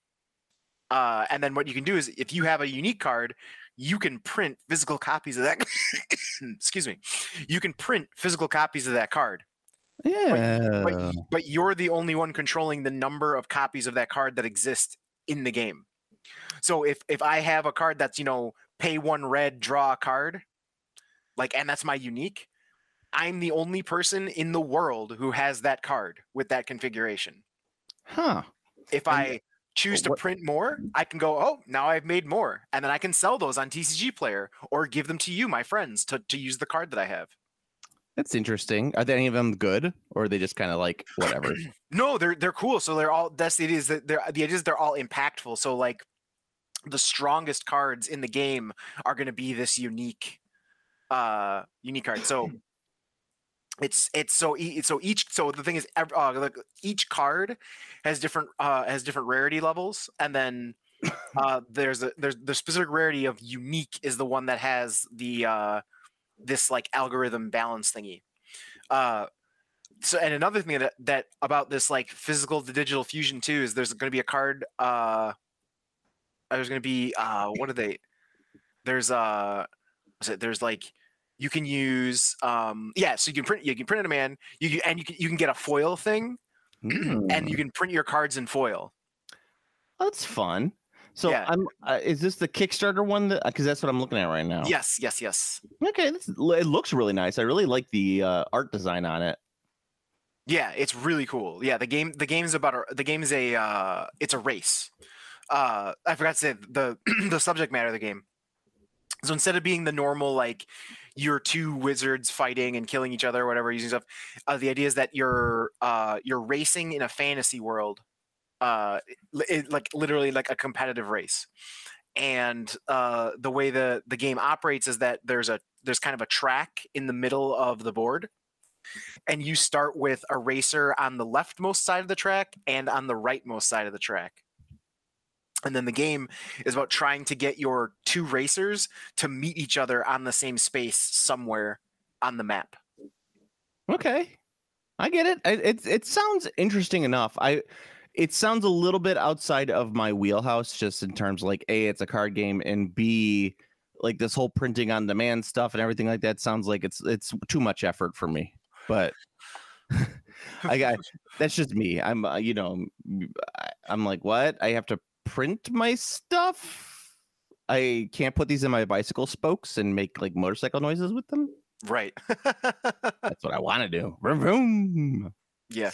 Uh, and then what you can do is if you have a unique card, you can print physical copies of that. Excuse me. You can print physical copies of that card. yeah. But, but you're the only one controlling the number of copies of that card that exist in the game. So if if I have a card that's, you know, pay one red, draw a card, like, and that's my unique, I'm the only person in the world who has that card with that configuration. Huh. If And- I choose to what- print more, I can go, oh, now I've made more. And then I can sell those on T C G Player or give them to you, my friends, to, to use the card that I have. That's interesting. Are any of them good, or are they just kind of like whatever? No, they're they're cool. So they're all that's it is that they're the idea is they're all impactful. So like the strongest cards in the game are going to be this unique uh unique card. So it's it's so e- so each so the thing is ev- uh, like each card has different uh has different rarity levels, and then uh there's a there's the specific rarity of unique is the one that has the uh this like algorithm balance thingy. Uh so and another thing that that about this like physical to digital fusion too is there's going to be a card uh there's going to be uh what are they there's uh what's it there's like you can use um yeah so you can print you can print it a man you can, and you can you can get a foil thing and you Hmm. can print your cards in foil. That's fun. So Yeah. I'm. Uh, is this the Kickstarter one? That because that's what I'm looking at right now. Yes, yes, yes. Okay. This, it looks really nice. I really like the uh, art design on it. Yeah, it's really cool. Yeah, the game the game's about a, the game is a uh it's a race. Uh I forgot to say the the subject matter of the game. So instead of being the normal like you're two wizards fighting and killing each other or whatever using stuff, uh, the idea is that you're uh you're racing in a fantasy world. Uh li- it, like literally like a competitive race. And uh the way the the game operates is that there's a there's kind of a track in the middle of the board, and you start with a racer on the leftmost side of the track and on the rightmost side of the track. And then the game is about trying to get your two racers to meet each other on the same space somewhere on the map. Okay, I get it. It it, it sounds interesting enough. I. It sounds a little bit outside of my wheelhouse, just in terms of like A, it's a card game, and B, like this whole printing on demand stuff and everything like that sounds like it's it's too much effort for me. But I got that's just me. I'm uh, you know I, I'm like, what? I have to print my stuff. I can't put these in my bicycle spokes and make like motorcycle noises with them. Right. That's what I want to do. Vroom, vroom. Yeah.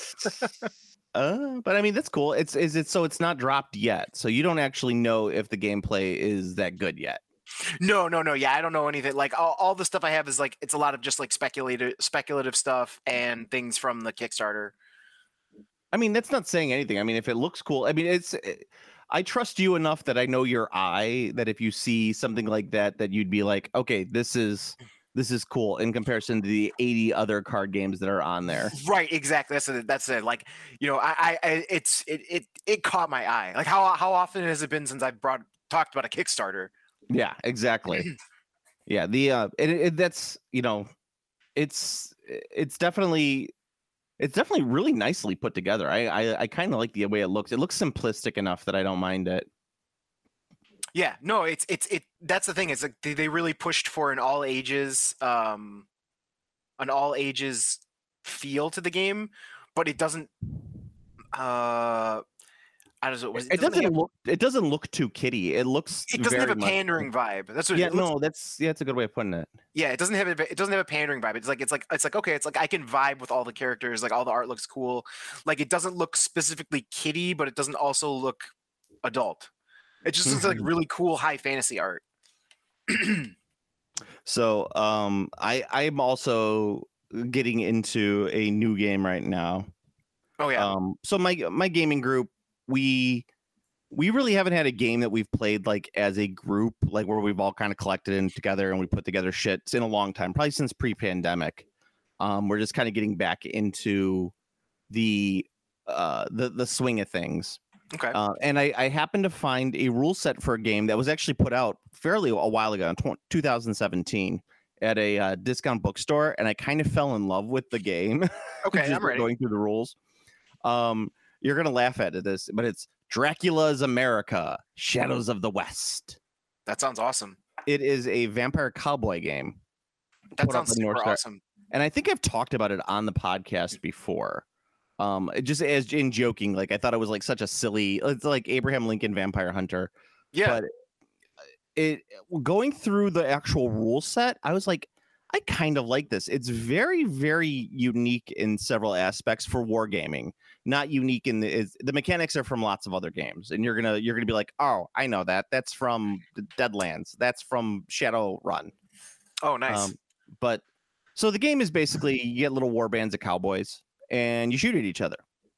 Uh, but I mean that's cool. It's is it so it's not dropped yet, so you don't actually know if the gameplay is that good yet. No, no, no. Yeah, I don't know anything. Like all, all the stuff I have is like it's a lot of just like speculative speculative stuff and things from the Kickstarter. I mean that's not saying anything. I mean if it looks cool, I mean it's. It, I trust you enough that I know your eye, that if you see something like that, that you'd be like, okay, this is this is cool in comparison to the eighty other card games that are on there. Right, exactly. That's it. That's it. Like, you know, I, I, I it's it, it, it caught my eye. Like, how how often has it been since I brought talked about a Kickstarter? Yeah, exactly. yeah, the uh, it, it, that's you know, it's it's definitely it's definitely really nicely put together. I I, I kind of like the way it looks. It looks simplistic enough that I don't mind it. Yeah, no, it's it's it. That's the thing. It's like they, they really pushed for an all ages, um, an all ages feel to the game, but it doesn't. Uh, I don't know. It, it doesn't have, look. It doesn't look too kiddie. It looks. It doesn't have a much, pandering vibe. That's what. Yeah, it looks, no, that's yeah, that's a good way of putting it. Yeah, it doesn't have a, it doesn't have a pandering vibe. It's like it's like it's like okay, it's like I can vibe with all the characters. Like all the art looks cool. Like it doesn't look specifically kiddie, but it doesn't also look adult. It just looks like really cool high fantasy art. So um, I I'm also getting into a new game right now. Oh yeah. Um, so my my gaming group, we we really haven't had a game that we've played like as a group, like where we've all kind of collected in together and we put together shit in a long time, probably since pre-pandemic. Um, we're just kind of getting back into the uh the the swing of things. Okay. Uh, and I, I happened to find a rule set for a game that was actually put out fairly a while ago in two thousand seventeen at a uh, discount bookstore, and I kind of fell in love with the game. Okay, I'm ready. Going through the rules. Um, you're gonna laugh at this, but it's Dracula's America: Shadows of the West. That sounds awesome. It is a vampire cowboy game. That sounds super awesome. And I think I've talked about it on the podcast before. Um, just as in joking, like I thought it was like such a silly, it's like Abraham Lincoln Vampire Hunter. Yeah. But it going through the actual rule set, I was like, I kind of like this. It's very, very unique in several aspects for wargaming. Not unique in the is, the mechanics are from lots of other games, and you're gonna you're gonna be like, oh, I know that. That's from Deadlands. That's from Shadowrun. Oh, nice. Um, but so the game is basically you get little war bands of cowboys, and you shoot at each other.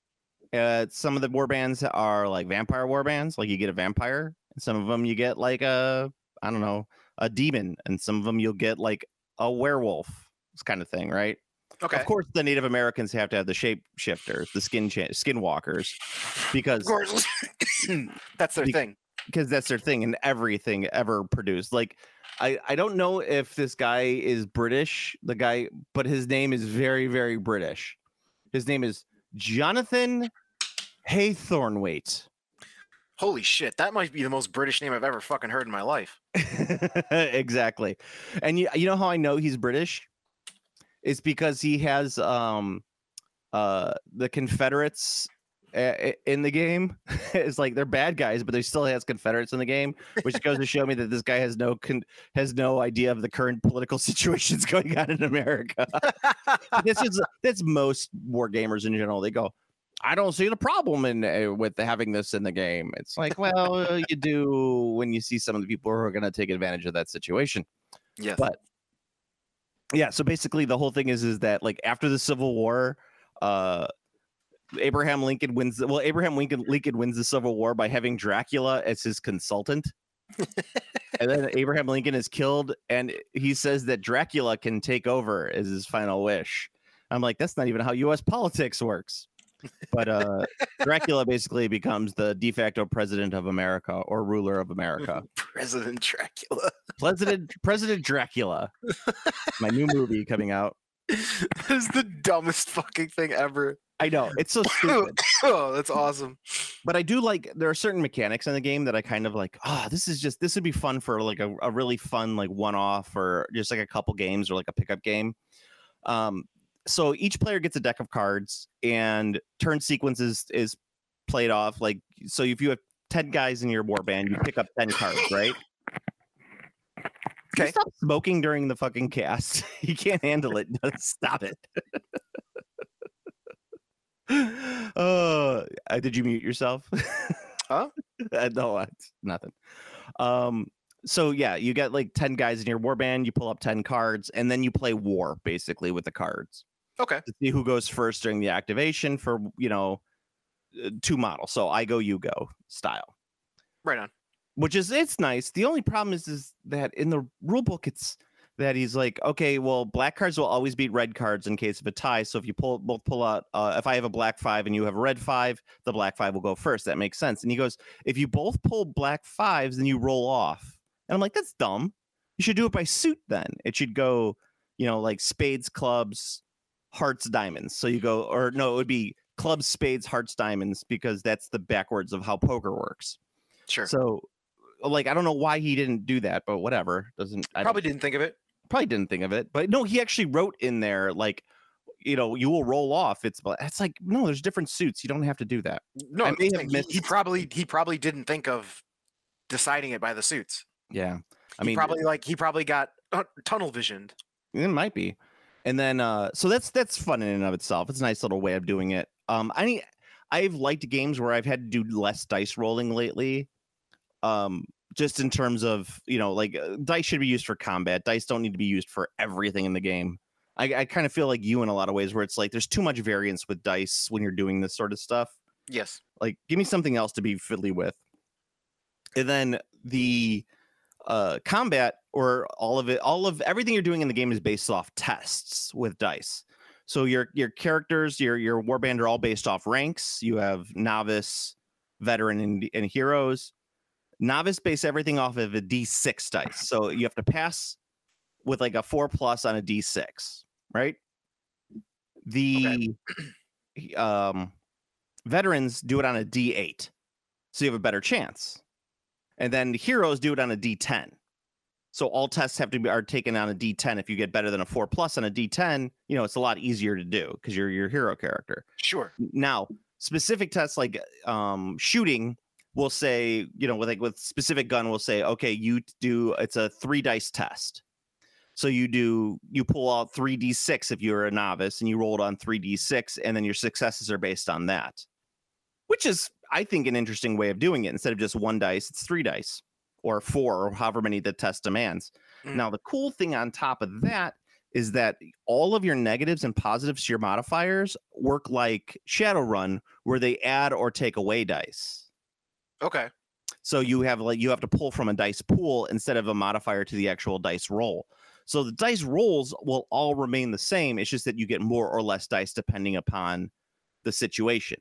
Uh, some of the war bands are like vampire war bands, like you get a vampire, and some of them you get like a I don't know a demon, and some of them you'll get like a werewolf, this kind of thing, right? Okay. Of course, the Native Americans have to have the shapeshifters, the skin cha- skinwalkers, because of course that's their be- thing. Because that's their thing in everything ever produced. Like, I I don't know if this guy is British, the guy, but his name is very very British. His name is Jonathan Haythornthwaite. Holy shit, that might be the most British name I've ever fucking heard in my life. Exactly. And you, you know how I know he's British? It's because he has um uh the Confederates a- in the game. It's like they're bad guys, but they still has Confederates in the game, which goes to show me that this guy has no con- has no idea of the current political situations going on in America. This is that's most war gamers in general. They go, I don't see the problem in uh, with having this in the game. It's like, well, uh, you do when you see some of the people who are going to take advantage of that situation. Yes. But yeah, so basically the whole thing is is that like after the Civil War, uh, Abraham Lincoln wins. The, well, Abraham Lincoln Lincoln wins the Civil War by having Dracula as his consultant. And then Abraham Lincoln is killed, and he says that Dracula can take over as his final wish. I'm like, that's not even how U S politics works. But uh, Dracula basically becomes the de facto president of America or ruler of America. President Dracula. President President Dracula. My new movie coming out. That is the dumbest fucking thing ever. I know. It's so stupid. Oh, that's awesome. But I do like there are certain mechanics in the game that I kind of like, oh, this is just this would be fun for like a, a really fun like one-off or just like a couple games or like a pickup game. Um So each player gets a deck of cards, and turn sequences is played off. Like, so if you have ten guys in your war band, you pick up ten cards, right? Okay. Stop smoking during the fucking cast. You can't handle it. Stop it. Oh, uh, did you mute yourself? Huh? uh, no, it's nothing. Um. So yeah, you get like ten guys in your war band. You pull up ten cards, and then you play war basically with the cards. Okay. To see who goes first during the activation for, you know, two models. So I go, you go style. Right on. which is it's nice. The only problem is is that in the rule book, it's that he's like, okay, well, black cards will always beat red cards in case of a tie. So if you pull both pull out, uh, if I have a black five and you have a red five, the black five will go first. That makes sense. And he goes, if you both pull black fives, then you roll off. And I'm like, that's dumb. You should do it by suit then. It should go, you know, like spades, clubs, hearts, diamonds. So you go, or no, it would be clubs, spades, hearts, diamonds, because that's the backwards of how poker works. Sure. So, like, I don't know why he didn't do that, but whatever. Doesn't I Probably didn't think of it. Probably didn't think of it, but no, he actually wrote in there like, you know, you will roll off. It's it's like no, there's different suits. You don't have to do that. No, I may I'm have saying he, missed- he probably he probably didn't think of deciding it by the suits. Yeah, I He mean, probably like he probably got uh, tunnel visioned. it might be. And then, uh, so that's that's fun in and of itself. It's a nice little way of doing it. Um, I mean, I've liked games where I've had to do less dice rolling lately. Um, just in terms of, you know, like uh, dice should be used for combat. Dice don't need to be used for everything in the game. I, I kind of feel like you in a lot of ways where it's like there's too much variance with dice when you're doing this sort of stuff. Yes. Like, give me something else to be fiddly with. And then the uh, combat or all of it, all of everything you're doing in the game is based off tests with dice. So your your characters, your your warband are all based off ranks. You have novice, veteran, and, and heroes. Novice base everything off of a D six dice. So you have to pass with like a four plus on a D six, right? The okay. um, veterans do it on a D eight. So you have a better chance. And then the heroes do it on a D ten. So all tests have to be are taken on a D ten. If you get better than a four plus on a D ten, you know, it's a lot easier to do because you're your hero character. Sure. Now, specific tests like um, shooting will say, you know, with like with specific gun, will say, okay, you do it's a three dice test. So you do you pull out three D six if you're a novice and you roll it on three D six, and then your successes are based on that. Which is, I think, an interesting way of doing it. Instead of just one dice, it's three dice or four or however many the test demands. Mm. Now, the cool thing on top of that is that all of your negatives and positives to your modifiers work like Shadowrun, where they add or take away dice. Okay. So you have like you have to pull from a dice pool instead of a modifier to the actual dice roll. So the dice rolls will all remain the same. It's just that you get more or less dice depending upon the situation.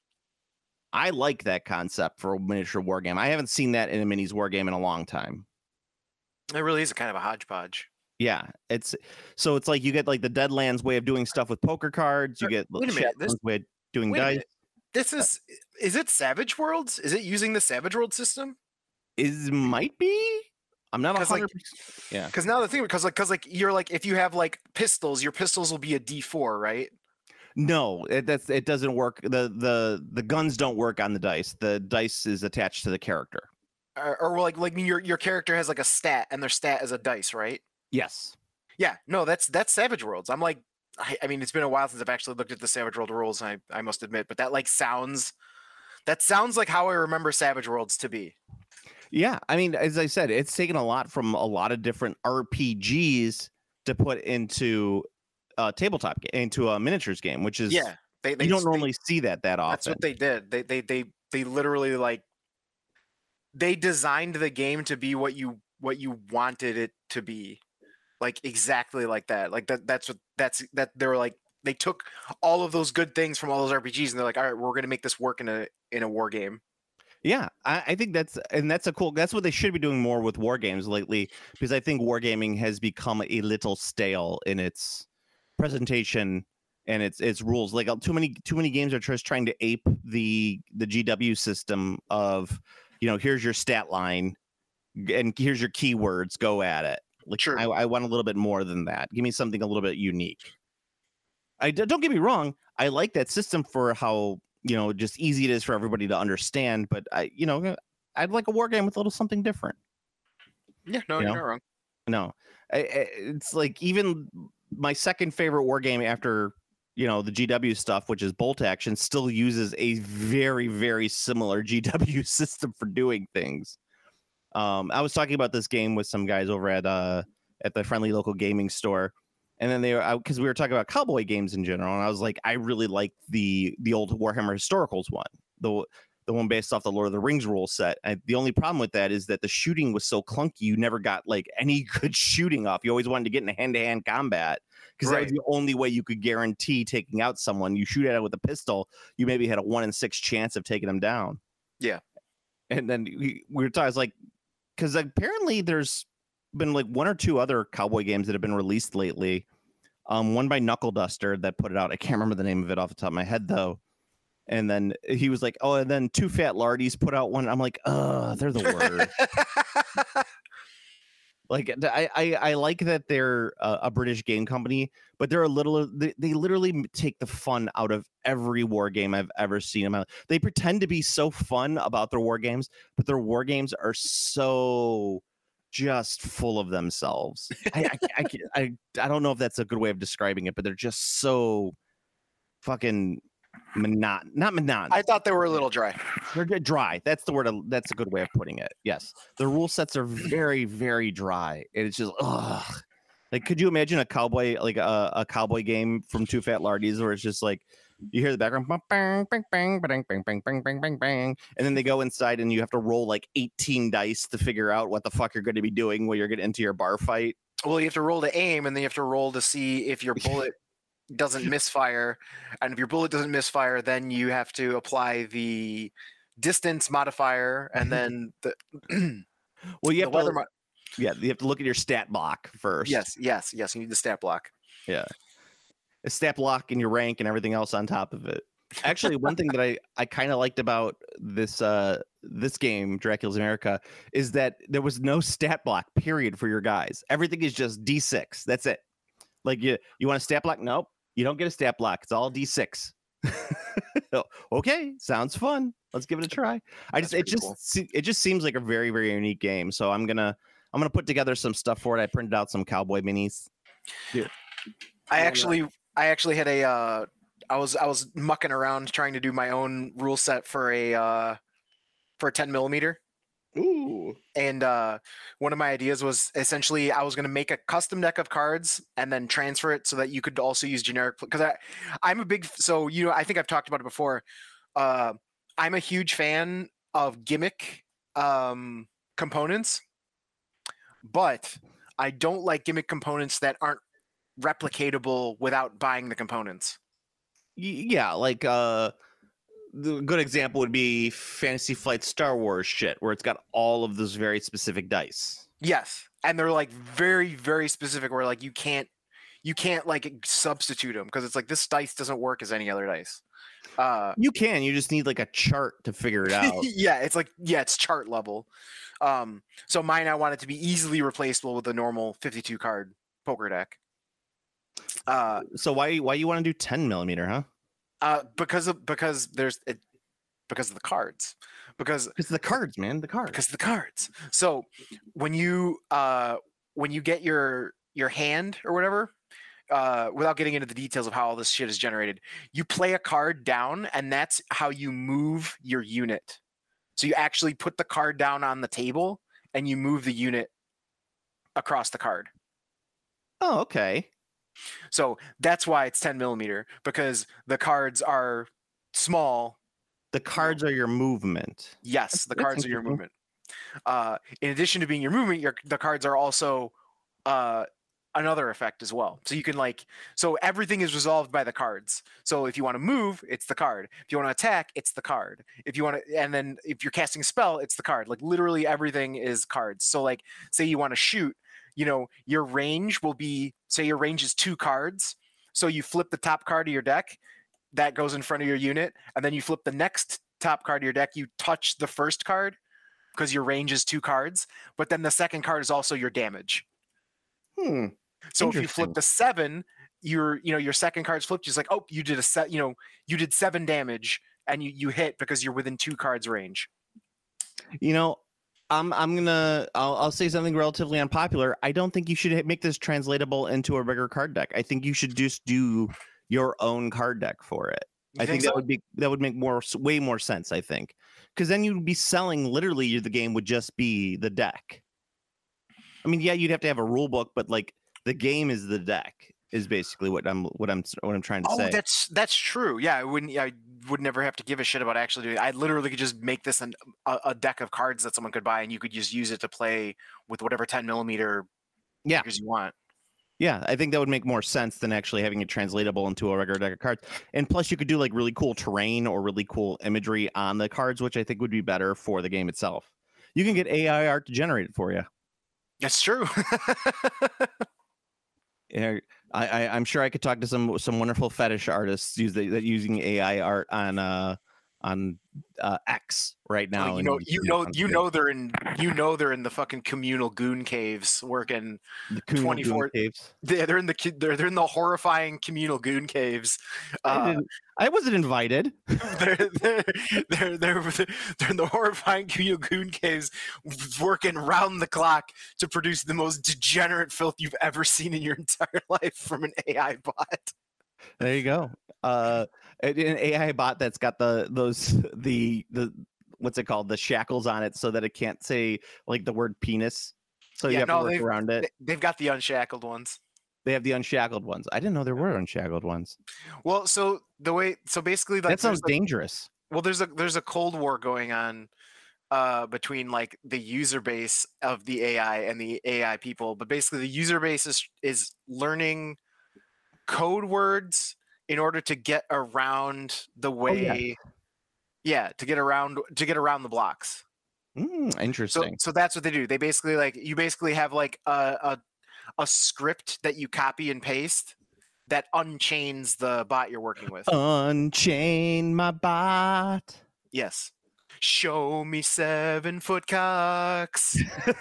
I like that concept for a miniature war game. I haven't seen that in a minis war game in a long time. It really is a kind of a hodgepodge. Yeah, it's so it's like you get like the Deadlands way of doing stuff with poker cards. You get wait a minute, this, way of doing wait dice. This is is it Savage Worlds? Is it using the Savage World system? Is might be. I'm not a hundred. Like, yeah, because now the thing because like because like you're like if you have like pistols, your pistols will be a D four, right? No, it, that's it doesn't work. The the the guns don't work on the dice. The dice is attached to the character. Or, or like like your your character has like a stat, and their stat is a dice, right? Yes. Yeah. No, that's that's Savage Worlds. I'm like, I, I mean, it's been a while since I've actually looked at the Savage World rules. I I must admit, but that like sounds, that sounds like how I remember Savage Worlds to be. Yeah, I mean, as I said, it's taken a lot from a lot of different R P Gs to put into a tabletop game, into a miniatures game, which is yeah. They, they you don't they, normally see that that often. That's what they did. They they they they literally like they designed the game to be what you what you wanted it to be, like exactly like that. Like that that's what that's that they were like they took all of those good things from all those R P Gs and they're like, all right, we're gonna make this work in a in a war game. Yeah, I, I think that's and that's a cool. That's what they should be doing more with war games lately, because I think wargaming has become a little stale in its presentation and its its rules. Like too many too many games are just trying to ape the the G W system of, you know, here's your stat line and here's your keywords, go at it. Like, sure. I, I want a little bit more than that. Give me something a little bit unique. I don't get me wrong. I like that system for how, you know, just easy it is for everybody to understand. But I, you know, I'd like a war game with a little something different. Yeah, no, you you're know? not wrong. No, I, I, it's like even my second favorite war game after, you know, the G W stuff, which is Bolt Action, still uses a very, very similar G W system for doing things. Um, I was talking about this game with some guys over at uh at the friendly local gaming store. And then they were because we were talking about cowboy games in general, and I was like, I really like the the old Warhammer Historicals one, the the one based off the Lord of the Rings rule set. And the only problem with that is that the shooting was so clunky. You never got like any good shooting off. You always wanted to get in a hand-to-hand combat because Right. that was the only way you could guarantee taking out someone. You shoot at it with a pistol, you maybe had a one in six chance of taking them down. Yeah. And then we, we were talking like, because apparently there's been like one or two other cowboy games that have been released lately. Um, one by Knuckle Duster that put it out. I can't remember the name of it off the top of my head though. And then he was like, "Oh, and then Two Fat Lardies put out one." I'm like, "Uh, they're the worst." Like, I, I, I like that they're a, a British game company, but they're a little. They, they literally take the fun out of every war game I've ever seen. Them. They pretend to be so fun about their war games, but their war games are so just full of themselves. I, I, I, I, I don't know if that's a good way of describing it, but they're just so fucking. Monot- not monotonous. I thought they were a little dry. They're d- dry. That's the word. of- That's a good way of putting it. Yes, the rule sets are very, very dry. And it's just ugh. Like, could you imagine a cowboy, like a, a cowboy game from Two Fat Lardies, where it's just like you hear the background, bang, bang, bang, bang, bang, bang, bang, bang, bang, bang, bang, and then they go inside and you have to roll like eighteen dice to figure out what the fuck you're going to be doing when you're getting into your bar fight. Well, you have to roll to aim, and then you have to roll to see if your bullet doesn't misfire, and if your bullet doesn't misfire, then you have to apply the distance modifier, and then the Well, you the have to, weather mo- yeah, you have to look at your stat block first. yes, yes, yes. You need the stat block. Yeah. A stat block and your rank and everything else on top of it. Actually, one thing that I, I kind of liked about this uh this game, Dracula's America, is that there was no stat block period for your guys. Everything is just D six. That's it. Like you you want a stat block? Nope. You don't get a stat block. It's all D six. Okay, sounds fun. Let's give it a try. I That's just it pretty just cool. se- it just seems like a very very unique game. So I'm gonna I'm gonna put together some stuff for it. I printed out some cowboy minis. Here. I Yeah, actually, I actually had a. Uh, I was, I was mucking around trying to do my own rule set for a, uh, for a ten millimeter. Ooh. And uh, one of my ideas was essentially I was going to make a custom deck of cards and then transfer it so that you could also use generic. Because I, I'm a big, so you know, I think I've talked about it before. Uh, I'm a huge fan of gimmick um, components, but I don't like gimmick components that aren't replicatable without buying the components. Y- yeah, like uh the good example would be Fantasy Flight Star Wars shit, where it's got all of those very specific dice. Yes, and they're like very, very specific. Where like you can't, you can't like substitute them because it's like this dice doesn't work as any other dice. Uh, You can, you just need like a chart to figure it out. yeah, it's like yeah, it's chart level. Um, so mine, I want it to be easily replaceable with a normal fifty-two card poker deck. Uh, So why why you want to do ten millimeter, huh? uh, because of because there's it, because of the cards. Because Because the cards, man, the cards. because of the cards. So when you uh when you get your your hand or whatever, uh, without getting into the details of how all this shit is generated, you play a card down, and that's how you move your unit. So you actually put the card down on the table, and you move the unit across the card. Oh, okay. So that's why it's ten millimeter, because the cards are small. The cards are your movement. Yes, the That's cards are your interesting. movement. Uh, in addition to being your movement, your the cards are also uh, another effect as well. So you can like, so everything is resolved by the cards. So if you want to move, it's the card. If you want to attack, it's the card. If you want to, and then if you're casting a spell, it's the card. Like literally everything is cards. So like, say you want to shoot, you know, your range will be, say your range is two cards. So you flip the top card of your deck, that goes in front of your unit, and then you flip the next top card of your deck, you touch the first card because your range is two cards, but then the second card is also your damage. Hmm. So if you Interesting. flip the seven, your you know your second card's flipped. Just like, oh, you did a set, you know, you did seven damage, and you you hit because you're within two cards range. You know, I'm I'm gonna I'll, I'll say something relatively unpopular. I don't think you should ha- make this translatable into a regular card deck. I think you should just do your own card deck for it. You I think, that so? would be that would make more way more sense. I think because then you'd be selling literally the game would just be the deck. I mean, yeah, you'd have to have a rule book, but like the game is the deck is basically what I'm what I'm what I'm trying to Oh, say. that's that's true. Yeah, I wouldn't. Yeah, would never have to give a shit about actually doing it. I literally could just make this an, a, a deck of cards that someone could buy, and you could just use it to play with whatever ten millimeter Yeah. figures you want. Yeah, I think that would make more sense than actually having it translatable into a regular deck of cards. And plus, you could do like really cool terrain or really cool imagery on the cards, which I think would be better for the game itself. You can get A I art to generate it for you. That's true. Yeah, I, I, I'm sure I could talk to some some wonderful fetish artists use the, that using A I art on uh on uh, X right now. Well, you know, you know, you know they're in, you know they're in the fucking communal goon caves working twenty-four caves. They're, they're in the they're they're in the horrifying communal goon caves. Uh, I, I wasn't invited. They're they're, they're they're they're in the horrifying communal goon caves, working round the clock to produce the most degenerate filth you've ever seen in your entire life from an A I bot. There you go. Uh, an A I bot that's got the those the the what's it called, the shackles on it, so that it can't say like the word penis. So yeah, you have no, to work around it. They've got the unshackled ones. They have the unshackled ones. I didn't know there were unshackled ones. Well, so the way, so basically, like, that sounds like, dangerous. Well, there's a there's a cold war going on uh, between like the user base of the A I and the A I people, but basically the user base is is learning code words in order to get around the way. Oh, yeah. yeah, to get around to get around the blocks. Mm, interesting. So, so that's what they do. They basically like you basically have like a, a a script that you copy and paste that unchains the bot you're working with. Unchain my bot. Yes. Show me seven foot cocks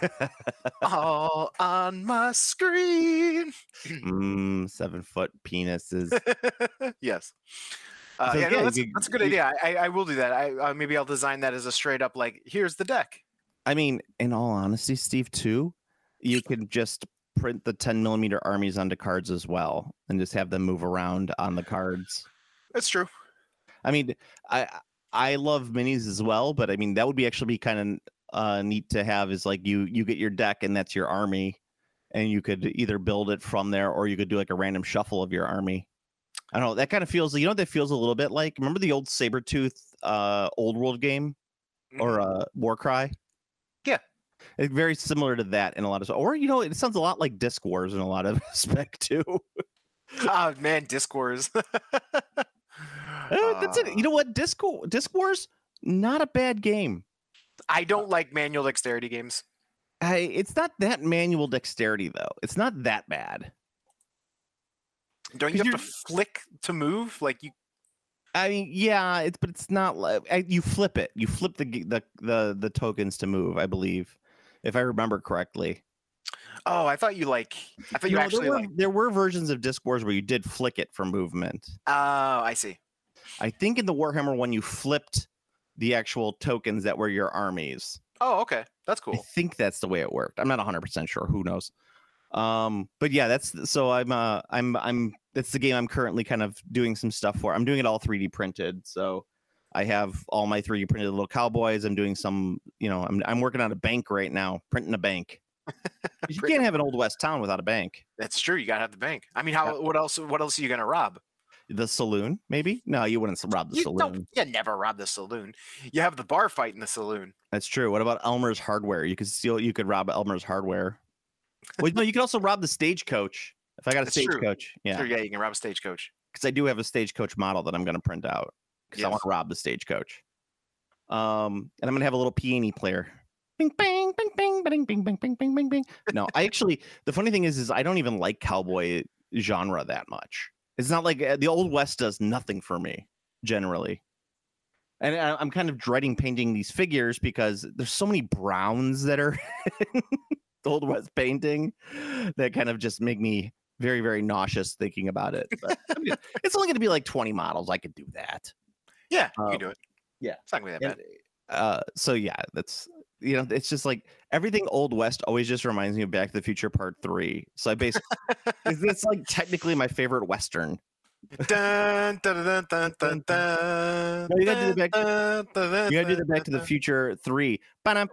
all on my screen. mm, seven foot penises. Yes. Uh, so, yeah, yeah, no, that's, you, that's a good you, idea. I, I will do that. I uh, maybe I'll design that as a straight up like, here's the deck. I mean, in all honesty, Steve, too, you can just print the ten millimeter armies onto cards as well, and just have them move around on the cards. That's true. I mean, I I love minis as well, but I mean that would be actually be kind of uh, neat to have. Is like you you get your deck and that's your army, and you could either build it from there or you could do like a random shuffle of your army. I don't know. That kind of feels, you know, what that feels a little bit like. Remember the old Sabretooth uh, Old World game, mm-hmm. or uh, Warcry? Yeah. It's very similar to that in a lot of, or you know, it sounds a lot like Disc Wars in a lot of respect too. Oh man, Disc Wars. uh, that's it. You know what? Disc Disc Wars, not a bad game. I don't like manual dexterity games. I, it's not that manual dexterity though. It's not that bad. Don't you have to flick to move? Like you. I mean, yeah, it's but it's not like you flip it. You flip the the the the tokens to move, I believe, if I remember correctly. Oh, I thought you like. I thought you no, actually there were, like. There were versions of Disc Wars where you did flick it for movement. Oh, I see. I think in the Warhammer one you flipped the actual tokens that were your armies. Oh, okay, that's cool. I think that's the way it worked. I'm not one hundred percent sure. Who knows? Um, but yeah, that's so I'm uh I'm I'm that's the game I'm currently kind of doing some stuff for. I'm doing it all three D printed, so I have all my three D printed little cowboys. I'm doing some, you know, I'm I'm working on a bank right now, printing a bank. You can't have an Old West town without a bank. That's true. You gotta have the bank. I mean, how? Yeah. What else? What else are you gonna rob? The saloon, maybe? No, you wouldn't rob the you saloon. Don't, you never rob the saloon. You have the bar fight in the saloon. That's true. What about Elmer's Hardware? You could steal. You could rob Elmer's Hardware. Wait, no, you could also rob the stagecoach. If I got a That's stagecoach, yeah, true, yeah, you can rob a stagecoach. Because I do have a stagecoach model that I'm going to print out because yes. I want to rob the stagecoach. Um, and I'm going to have a little peony player. Bing, bang, bing, bing, bing, bing, bing, bing, bing, bing, bing. No, I actually. The funny thing is, is I don't even like cowboy genre that much. It's not like uh, the Old West does nothing for me generally. And I, I'm kind of dreading painting these figures because there's so many browns that are. Old West painting that kind of just make me very, very nauseous thinking about it. But I mean, it's only going to be like twenty models. I could do that. Yeah, you um, can do it. Yeah, it's not going to be that and, bad. Uh, so yeah, that's, you know, it's just like everything Old West always just reminds me of Back to the Future Part Three. So I basically, it's like technically my favorite Western. dun, dun, dun, dun, dun, dun, no, you gotta do the back to, you gotta do the Back to the Future three. Oh,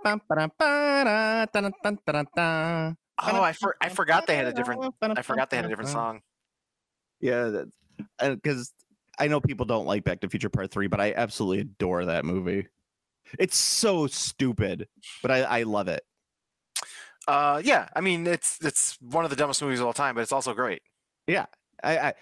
I for, I forgot they had a different I forgot they had a different song. Yeah, because I know people don't like Back to the Future Part Three, but I absolutely adore that movie. It's so stupid, but I, I love it. Uh, yeah, I mean, it's it's one of the dumbest movies of all time, but it's also great. Yeah, I, I,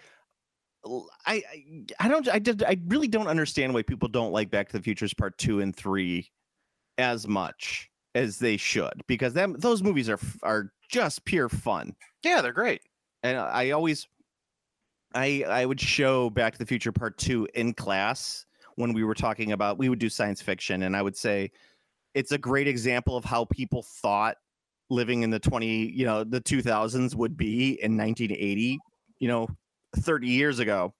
I, I don't, I did, I really don't understand why people don't like Back to the Future's Part Two and Three as much as they should, because them those movies are are just pure fun. Yeah, they're great. And I always, I I would show Back to the Future Part Two in class when we were talking about, we would do science fiction, and I would say it's a great example of how people thought living in the twenty, you know, the two thousands would be in nineteen eighty, you know, thirty years ago.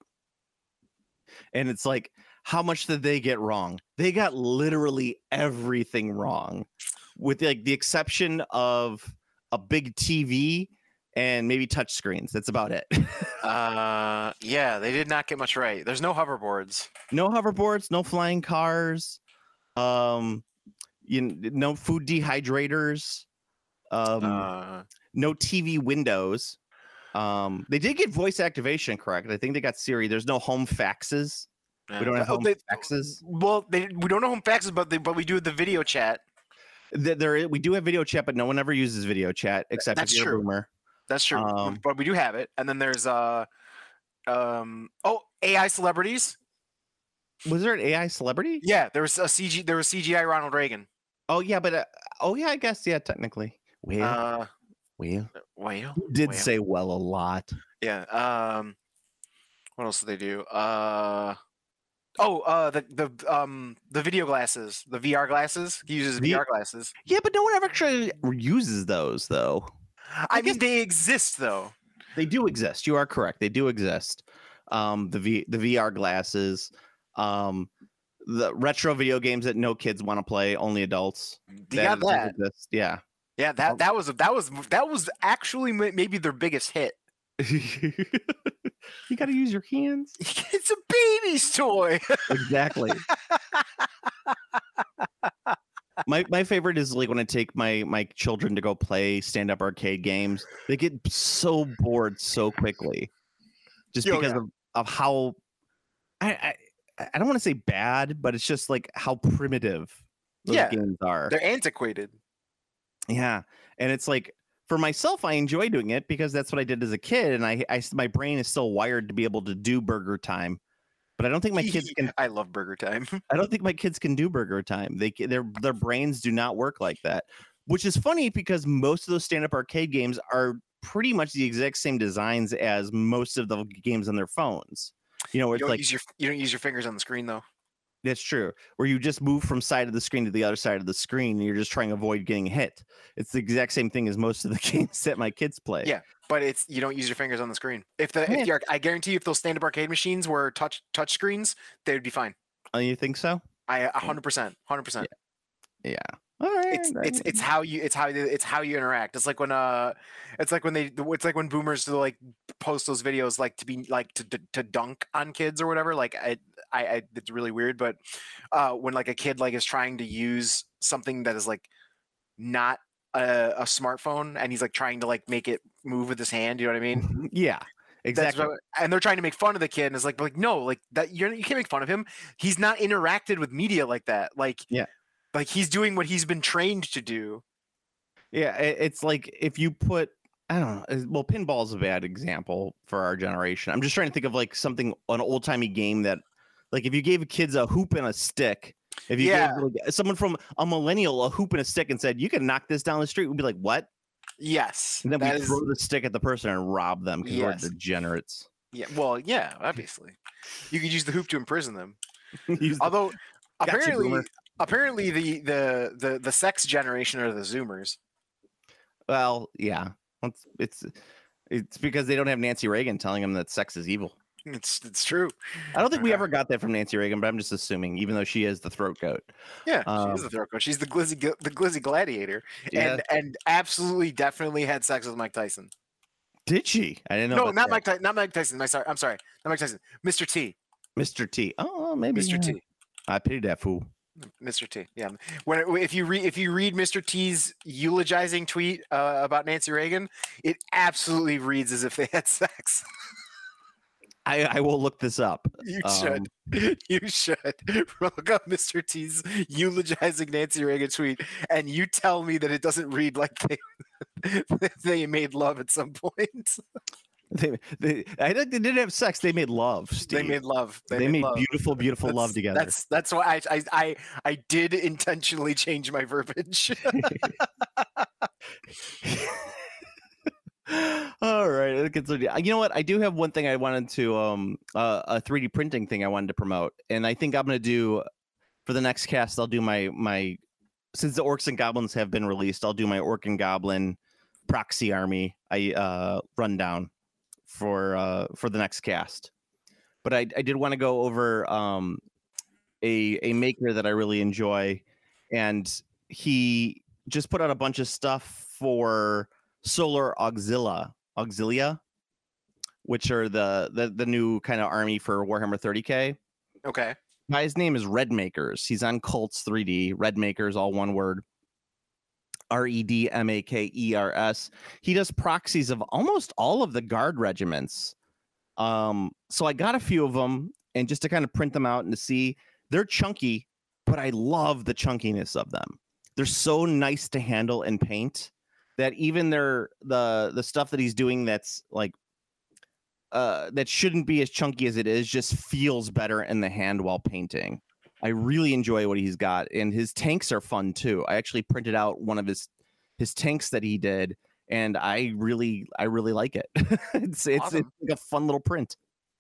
And it's like, how much did they get wrong? They got literally everything wrong, with like the exception of a big T V and maybe touch screens. That's about it. Uh, yeah, they did not get much right. There's no hoverboards. No hoverboards, no flying cars, um, you no food dehydrators, um, Uh, no T V windows. Um, they did get voice activation correct. I think they got Siri. There's no home faxes. We don't have oh, home they- faxes. Well, they, we don't know home faxes, but they, but we do the video chat. Th- There, we do have video chat, but no one ever uses video chat except That's if you're true. a boomer. That's true, Um, but we do have it. And then there's uh, um, oh, A I celebrities. Was there an A I celebrity? Yeah, there was a C G. There was C G I Ronald Reagan. Oh yeah, but uh, oh yeah, I guess yeah, technically. Well, Uh, well, whale. did whale. say well a lot. Yeah. Um, what else did they do? Uh, oh, uh, the the um the video glasses, the V R glasses. He uses V- V R glasses. Yeah, but no one ever actually uses those though. I, guess- mean, they exist though. They do exist. You are correct. They do exist. Um, the V the V R glasses, um, the retro video games that no kids want to play, only adults. You got does that. exist. Yeah. Yeah, that that was that was that was actually ma- maybe their biggest hit. You got to use your hands. It's a baby's toy. Exactly. my my favorite is like when I take my my children to go play stand up arcade games. They get so bored so quickly, just Yo, because yeah. of, of how I, I I don't want to say bad, but it's just like how primitive those Yeah, games are. They're antiquated. Yeah, and it's like for myself, I enjoy doing it because that's what I did as a kid, and I, I my brain is still wired to be able to do Burger Time. But I don't think my kids can. I love Burger Time. I don't think my kids can do Burger Time. They ca- their their brains do not work like that, which is funny because most of those stand up arcade games are pretty much the exact same designs as most of the games on their phones. You know, where You it's don't like use your you don't use your fingers on the screen though. that's true. Where you just move from side of the screen to the other side of the screen, and you're just trying to avoid getting hit. It's the exact same thing as most of the games that my kids play. Yeah, but it's you don't use your fingers on the screen. If the Yeah. if you're, I guarantee you, if those stand-up arcade machines were touch touch screens, they would be fine. Oh, you think so? I a hundred percent, hundred percent. Yeah. All right. It's it's it's how you it's how you it's how you interact. It's like when uh, it's like when they it's like when boomers do like post those videos like to be like to to, to dunk on kids or whatever. Like I, I I it's really weird, but uh, when like a kid like is trying to use something that is like not a, a smartphone and he's like trying to like make it move with his hand. You know what I mean? yeah. That's Exactly. what- and they're trying to make fun of the kid, and it's like, like no, like that. You're you can't make fun of him. He's not interacted with media like that. Like Yeah. like he's doing what he's been trained to do. Yeah, it, it's like if you put, I don't know. uh, Well, pinball is a bad example for our generation. I'm just trying to think of like something, an old timey game that, like, if you gave kids a hoop and a stick, if you Yeah. gave like, someone from a millennial a hoop and a stick and said you can knock this down the street, we'd be like, what? Yes, And then that we is throw the stick at the person and rob them because Yes. we're degenerates. yeah. Well, yeah, obviously, you could use the hoop to imprison them. Use the- Although Gotcha, apparently, boomer. apparently the the the the sex generation are the Zoomers. well, yeah, it's, it's it's because they don't have Nancy Reagan telling them that sex is evil. It's it's true. I don't think we Okay. ever got that from Nancy Reagan, but I'm just assuming, even though she is the throat goat. Yeah, she Um, is the throat coach. She's the glizzy gl- the glizzy gladiator, Yeah. and and absolutely definitely had sex with Mike Tyson. Did she? I didn't know. No, about not that. Mike. Ty- not Mike Tyson. My sorry. I'm sorry. Not Mike Tyson. Mister T. Mister T. Oh, maybe Mister yeah. T. I pity that fool. Mister T. Yeah. When if you read if you read Mister T's eulogizing tweet uh, about Nancy Reagan, it absolutely reads as if they had sex. I, I will look this up. You Um, should. You should. Look up Mister T's eulogizing Nancy Reagan tweet, and you tell me that it doesn't read like they they made love at some point. They, they, I think they didn't have sex. They made love. Steve. They made love. They, made, made love. beautiful, beautiful love That's- together. That's that's why I I I, I did intentionally change my verbiage. All right. let's continue. You know what? I do have one thing I wanted to um uh, a three D printing thing I wanted to promote, and I think I'm gonna do for the next cast. I'll do my my since the Orcs and Goblins have been released. I'll do my Orc and Goblin proxy army I uh rundown for uh for the next cast. But I I did want to go over um a a maker that I really enjoy, and he just put out a bunch of stuff for Solar Auxilia, Auxilia, which are the the, the new kind of army for Warhammer thirty K. Okay. Guy's name is Red Makers. He's on Cults three D. Red Makers, all one word. R E D M A K E R S. He does proxies of almost all of the guard regiments. Um, so I got a few of them, and just to kind of print them out and to see, they're chunky, but I love the chunkiness of them. They're so nice to handle and paint that even their the the stuff that he's doing that's like uh that shouldn't be as chunky as it is just feels better in the hand while painting. I really enjoy what he's got, and his tanks are fun too. I actually printed out one of his his tanks that he did, and I really I really like it. it's it's, Awesome. it's like a fun little print.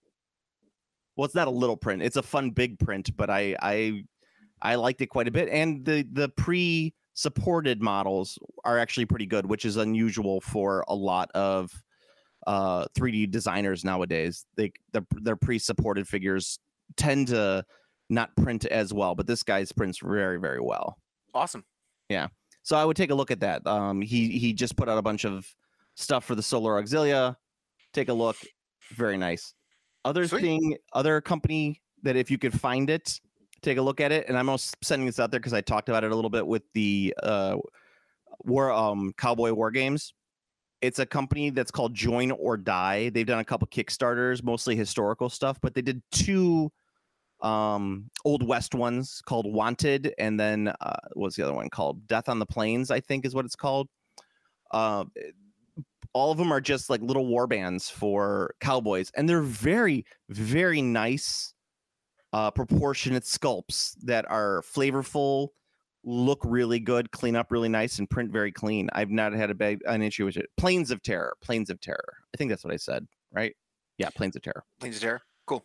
Well, it's not a little print; it's a fun big print. But I I I liked it quite a bit, and the the pre supported models are actually pretty good, which is unusual for a lot of uh three D designers nowadays. They the, their pre-supported figures tend to not print as well, but this guy's prints very very well. Awesome. So I would take a look at that. Um he he just put out a bunch of stuff for the Solar Auxilia. Take a look. Very nice. Other Sweet. thing, other company that if you could find it, take a look at it. And I'm also sending this out there because I talked about it a little bit with the uh, war um, Cowboy War Games. It's a company that's called Join or Die. They've done a couple Kickstarters, mostly historical stuff, but they did two um, Old West ones called Wanted, and then uh, what's the other one called? Death on the Plains, I think is what it's called. Uh, all of them are just like little war bands for cowboys, and they're very, very nice. Uh, proportionate sculpts that are flavorful, look really good, clean up really nice, and print very clean. I've not had a big an issue with it. Plains of Terror, Plains of Terror. I think that's what I said, right? Yeah, Plains of Terror. Plains of Terror. Cool.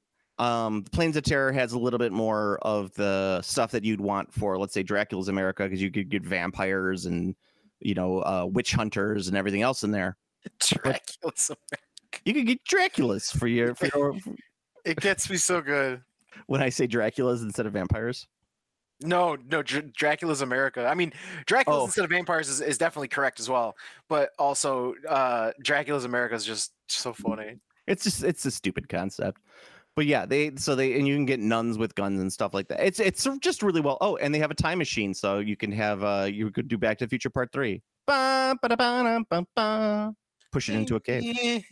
Um, Plains of Terror has a little bit more of the stuff that you'd want for, let's say, Dracula's America, because you could get vampires and you know uh, witch hunters and everything else in there. Dracula's. You could get Draculas for your for your. It gets me so good. When I say Draculas instead of vampires. No, no, Dr- Dracula's America. I mean, Dracula's Oh. instead of vampires is, is definitely correct as well. But also, uh, Dracula's America is just so funny. It's just it's a stupid concept. But yeah, they so they and you can get nuns with guns and stuff like that. It's it's just really well. Oh, and they have a time machine, so you can have uh you could do Back to the Future Part Three. Ba, ba, da, ba, da, ba, ba. Push it into a cave.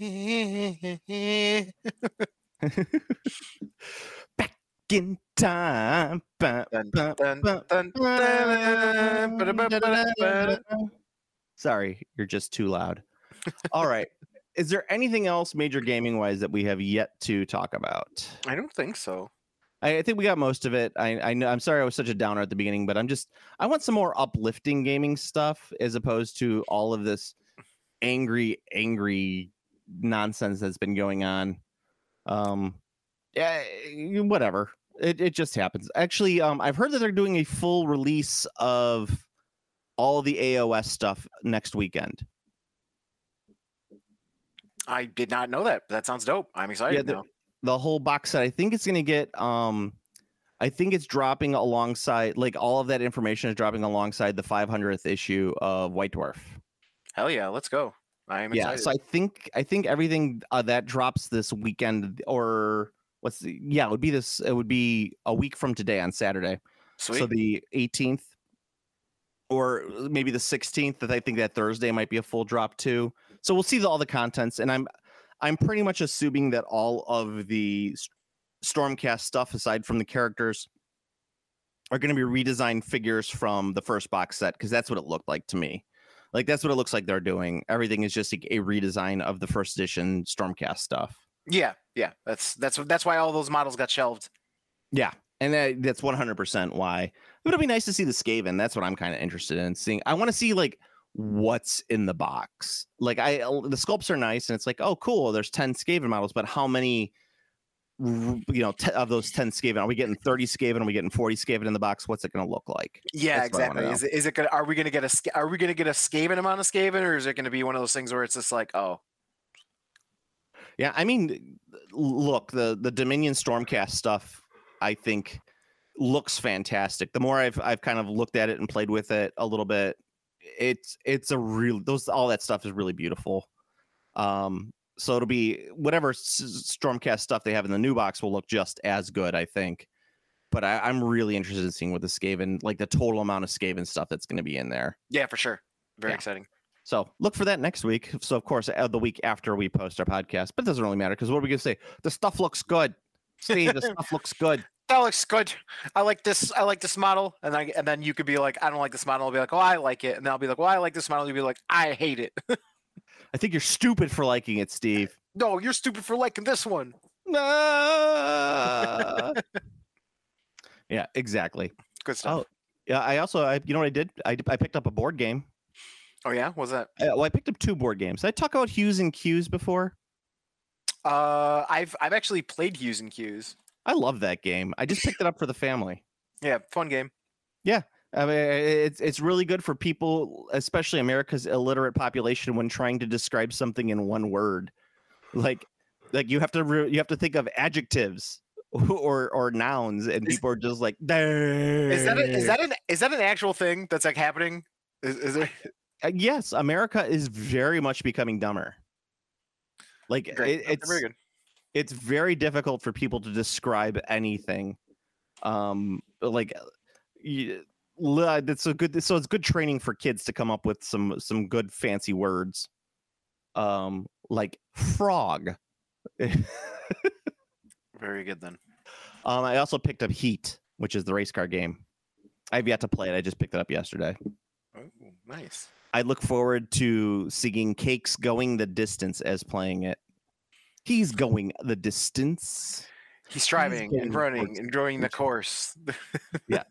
Back in time. Ba, Dun, ba, dun, ba, dun, ba, dun, ba, da, ba, ba, da, ba, da. Sorry, you're just too loud. All right. Is there anything else major gaming wise that we have yet to talk about? I don't think so. I, I think we got most of it. I, I know I'm sorry I was such a downer at the beginning, but I'm just I want some more uplifting gaming stuff as opposed to all of this angry, angry nonsense that's been going on. Um, yeah, whatever. It it just happens. Actually, um, I've heard that they're doing a full release of all the A O S stuff next weekend. I did not know that. But that sounds dope. I'm excited Yeah, the- now. The whole box set. I think it's going to get. Um, I think it's dropping alongside, like all of that information is dropping alongside the five hundredth issue of White Dwarf. Hell yeah, let's go. I am Yeah, excited. so I think I think everything uh, that drops this weekend, or what's the, yeah, it would be this. It would be a week from today on Saturday. Sweet. So the eighteenth, or maybe the sixteenth. That I think that Thursday might be a full drop too. So we'll see the, all the contents, and I'm I'm pretty much assuming that all of the Stormcast stuff, aside from the characters, are going to be redesigned figures from the first box set, because that's what it looked like to me. Like, that's what it looks like they're doing. Everything is just a, a redesign of the first edition Stormcast stuff. Yeah, yeah. That's that's that's why all those models got shelved. Yeah, and that, that's one hundred percent why. It'll be nice to see the Skaven. That's what I'm kind of interested in seeing. I want to see, like, what's in the box. Like, I the sculpts are nice, and it's like, oh, cool, there's ten Skaven models, but how many, you know, t- of those ten Skaven? Are we getting thirty Skaven? Are we getting forty Skaven in the box? What's it going to look like? Yeah, That's exactly. Is it, is it gonna? Are we gonna get a? Sk- Are we gonna get a Skaven amount of Skaven, or is it gonna be one of those things where it's just like, oh, yeah. I mean, look, the the Dominion Stormcast stuff, I think, looks fantastic. The more I've I've kind of looked at it and played with it a little bit, it's it's a real those all that stuff is really beautiful. Um. So it'll be whatever Stormcast stuff they have in the new box will look just as good, I think. But I, I'm really interested in seeing what the Skaven, like the total amount of Skaven stuff that's going to be in there. yeah, for sure, very Yeah. exciting. So look for that next week. So, of course, uh, the week after we post our podcast. But it doesn't really matter, because what are we going to say? The stuff looks good. Steve, the stuff looks good. That looks good. I like this. I like this model, and I and then you could be like, I don't like this model. I'll be like, oh, I like it, and then I'll be like, well, I like this model. You'll be like, I hate it. I think you're stupid for liking it, Steve. No, you're stupid for liking this one. No. Yeah, exactly. Good stuff. Oh, yeah. I also, I, you know what I did? I, I picked up a board game. Oh, yeah, what's that? Uh, well, I picked up two board games. Did I talk about Hues and Cues before? Uh, I've I've actually played Hues and Cues. I love that game. I just picked it up for the family. Yeah, fun game. I mean, it's it's really good for people, especially America's illiterate population, when trying to describe something in one word. Like, like you have to re- you have to think of adjectives or or nouns, and Is- people are just like, Is that a, is that an is that an actual thing that's like happening? Is, is it Uh, yes, America is very much becoming dumber. Like great? it, That's it's very good. it's very difficult for people to describe anything. Um, like you, it's a good so it's good training for kids to come up with some some good fancy words. Um, like frog. Very good then. Um, I also picked up Heat, which is the race car game. I've yet to play it. I just picked it up yesterday. Oh, nice. I look forward to seeing Cakes going the distance as playing it. He's going the distance. He's striving getting and running, towards- enjoying the course. Yeah.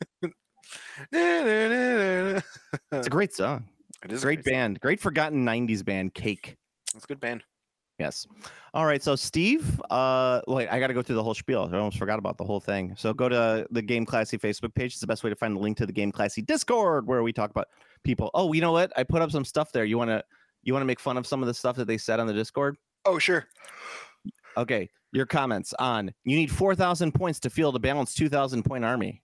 it It's a great song. is a Great song. band. Great forgotten nineties band, Cake. It's a good band. Yes. All right. So, Steve, uh, wait, I got to go through the whole spiel. I almost forgot about the whole thing. So, go to the Game Classy Facebook page. It's the best way to find the link to the Game Classy Discord, where we talk about people. Oh, you know what? I put up some stuff there. You want to you want to make fun of some of the stuff that they said on the Discord? Oh, sure. Okay. Your comments on you need four thousand points to field a balanced two thousand point army.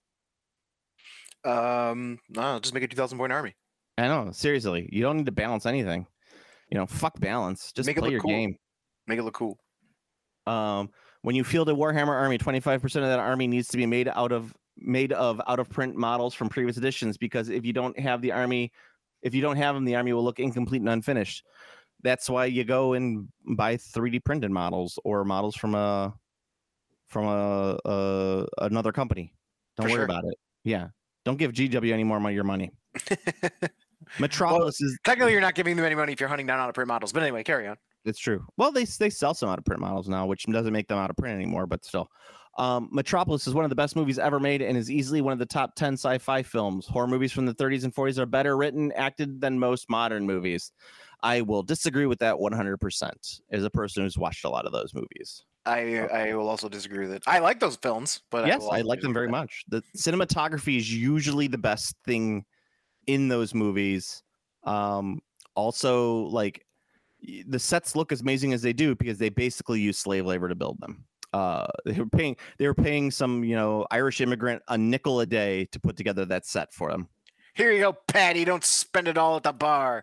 Um, no, just make a two thousand point army. I know. Seriously. You don't need to balance anything. You know, fuck balance. Just Make it play look your cool. game. Make it look cool. Um, when you field a Warhammer army, twenty-five percent of that army needs to be made out of made of out of print models from previous editions, because if you don't have the army, if you don't have them, the army will look incomplete and unfinished. That's why you go and buy three D printed models or models from a from a, a another company. Don't For worry sure. about it. Yeah. Don't give G W any more of your money. Metropolis is Technically, you're not giving them any money if you're hunting down out of print models. But anyway, carry on. It's true. Well, they they sell some out of print models now, which doesn't make them out of print anymore, but still. Um, Metropolis is one of the best movies ever made and is easily one of the top ten sci-fi films. Horror movies from the thirties and forties are better written, acted than most modern movies. I will disagree with that one hundred percent as a person who's watched a lot of those movies. I I will also disagree with it. I like those films, but Yes, will I also like them disagree very with that. much. The cinematography is usually the best thing in those movies. Um, also, like y- the sets look as amazing as they do because they basically use slave labor to build them. Uh, they were paying they were paying some you know Irish immigrant a nickel a day to put together that set for them. Here you go, Patty. Don't spend it all at the bar.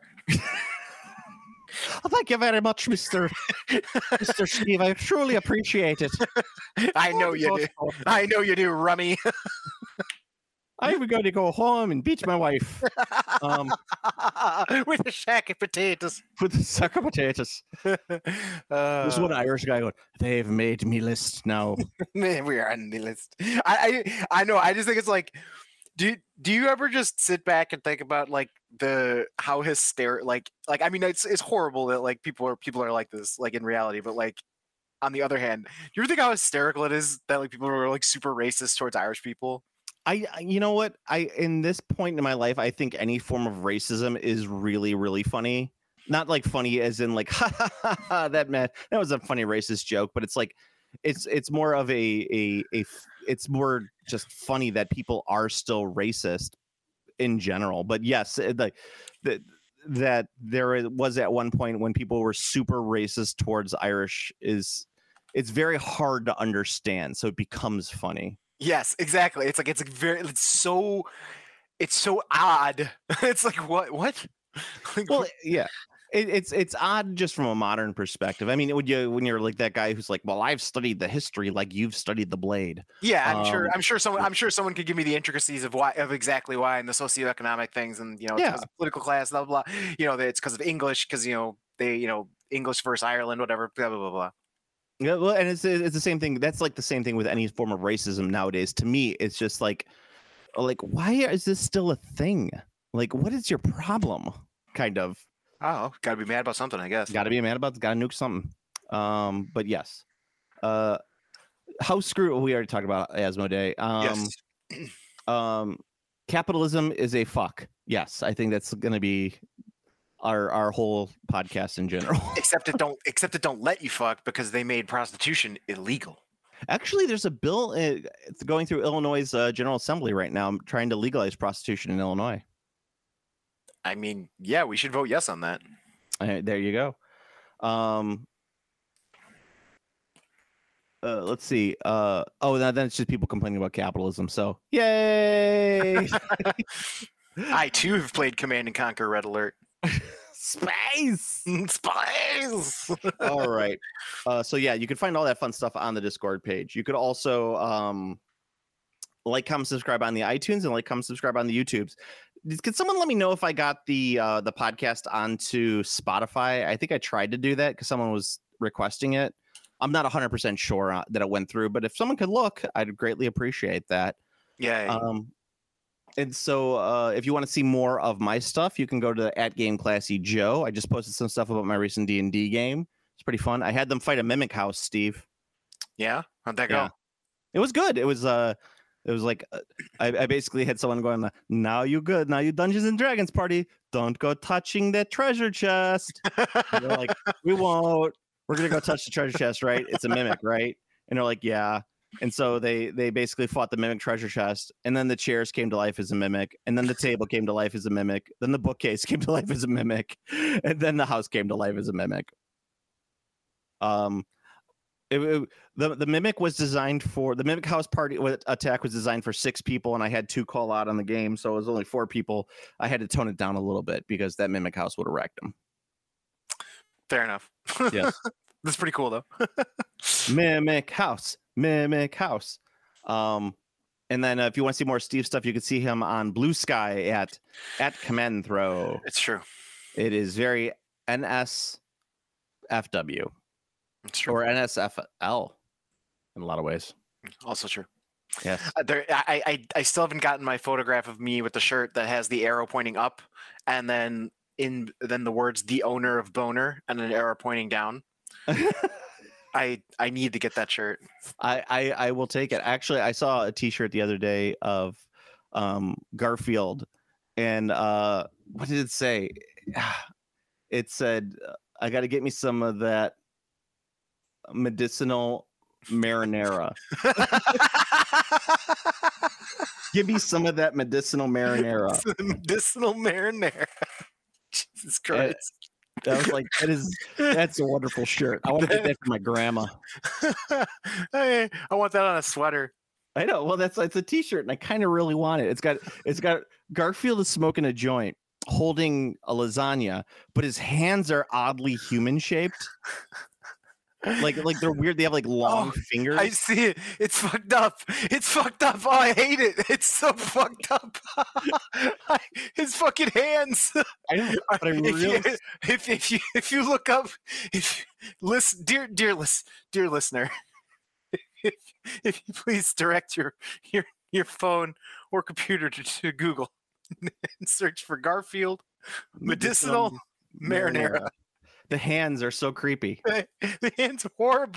Oh, thank you very much, Mister Mister Steve. I truly appreciate it. I know you do. I know you do, Rummy. I'm going to go home and beat my wife. Um, with a shack of potatoes. with the sucker potatoes. uh, There's one Irish guy going, they've made me list now. Man, we are on the list. I, I I know. I just think it's like, do do you ever just sit back and think about like the how hysterical like like I mean it's it's horrible that like people are people are like this like in reality, but like on the other hand, do you ever think how hysterical it is that like people are like super racist towards Irish people? I, I- you know what? I, in this point in my life, I think any form of racism is really, really funny. Not like funny as in like, ha ha ha, ha that man, that was a funny racist joke, but it's like, it's, it's more of a, a, a, f- it's more just funny that people are still racist in general. But yes, it- like that, that there is- was at one point when people were super racist towards Irish is, it's very hard to understand. So it becomes funny. Yes, exactly. It's like it's like very it's so it's so odd. It's like what what? Like, Well, yeah, it, it's it's odd just from a modern perspective. I mean, when you when you're like that guy who's like, well, I've studied the history like you've studied the blade. yeah, I'm sure Um, I'm sure someone I'm sure someone could give me the intricacies of why of exactly why and the socioeconomic things and you know it's Yeah. because of political class blah blah blah. You know that it's because of English because you know they you know English versus Ireland whatever blah blah blah blah. Yeah, well, and it's it's the same thing. That's like the same thing with any form of racism nowadays. To me, it's just like, like, why is this still a thing? Like, what is your problem? Kind of. Oh, gotta be mad about something, I guess. Got to be mad about. Got to nuke something. Um, but yes. Uh, how screw? We already talked about Asmodee. Um, yes. um, capitalism is a fuck. Yes, I think that's going to be our our whole podcast in general. Except it don't except it don't let you fuck because they made prostitution illegal. Actually, there's a bill uh, it's going through Illinois' uh, General Assembly right now trying to legalize prostitution in Illinois. I mean, yeah, we should vote yes on that. Uh, there you go. Um, uh, let's see. Uh, oh, then then it's just people complaining about capitalism. So, yay! I too have played Command and Conquer Red Alert. Space. Spies. All right. Uh, so yeah, you can find all that fun stuff on the Discord page. You could also um, like, comment, subscribe on the iTunes, and like, comment, subscribe on the YouTubes. Could someone let me know if I got the uh, the podcast onto Spotify? I think I tried to do that because someone was requesting it. I'm not one hundred percent sure uh, that it went through, but if someone could look, I'd greatly appreciate that. Yeah. Um, and so uh, if you want to see more of my stuff, you can go to at Game Classy Joe. I just posted some stuff about my recent D and D game. It's pretty fun. I had them fight a Mimic House, Steve. yeah. How'd that go? Yeah. It was good. It was uh, it was like uh, I, I basically had someone going, "Now you good. Now you Dungeons and Dragons party. Don't go touching that treasure chest." And they're like, "We won't. We're gonna go touch the treasure chest, right? It's a mimic, right?" And they're like, "Yeah." And so they they basically fought the mimic treasure chest, and then the chairs came to life as a mimic, and then the table came to life as a mimic, then the bookcase came to life as a mimic, and then the house came to life as a mimic. Um, it, it- the the mimic was designed for the mimic house party wa- attack was designed for six people, and I had two call out on the game, so it was only four people. I had to tone it down a little bit because that mimic house would have wrecked them. Fair enough. Yes. That's pretty cool though. Mimic house, mimic house. Um, and then uh, if you want to see more Steve stuff, you can see him on Blue Sky at at Command Throw. It's true. It is very N S F W It's true. or N S F L in a lot of ways. Also true. Yes. Uh, there, I, I, I still haven't gotten my photograph of me with the shirt that has the arrow pointing up, and then in then the words "the owner of Boner" and an arrow pointing down. I I need to get that shirt. I, I I will take it. Actually, I saw a T-shirt the other day of um, Garfield, and uh, what did it say? It said, "I got to get me some of that medicinal marinara. Give me some of that medicinal marinara." Medicinal marinara. Jesus Christ. I was like, "That is that's a wonderful shirt. I want to get that for my grandma." Hey, I want that on a sweater. I know. Well, that's it's a T-shirt, and I kind of really want it. It's got it's got Garfield is smoking a joint, holding a lasagna, but his hands are oddly human shaped. Like like they're weird. They have like long Oh, fingers. I see it. It's fucked up. It's fucked up. Oh, I hate it. It's so fucked up. I, his fucking hands. I know, but I if, really you, if if you if you look up, if listen, dear dear list, dear listener, if, if you please direct your your your phone or computer to, to Google and search for Garfield medicinal marinara. The hands are so creepy. The hands horrible.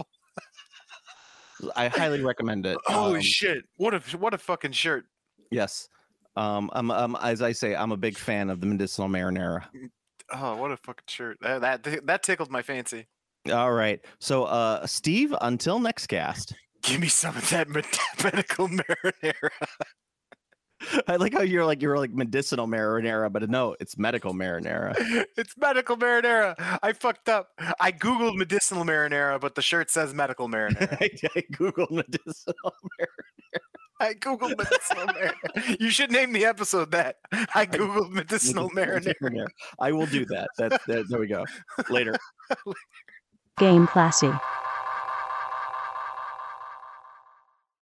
I highly recommend it. Holy Um, shit! What a what a fucking shirt. Yes. Um, I'm, um, as I say, I'm a big fan of the medicinal marinara. Oh, what a fucking shirt. That that, that tickled my fancy. All right. So, uh, Steve, until next cast. Give me some of that med- medical marinara. I like how you're like you're like medicinal marinara, but no, it's medical marinara. It's medical marinara. I fucked up. I googled medicinal marinara, but the shirt says medical marinara. I, I googled medicinal marinara. I googled medicinal marinara. You should name the episode that. I googled medicinal marinara. I will do that. That, that there we go. Later. Game Classy.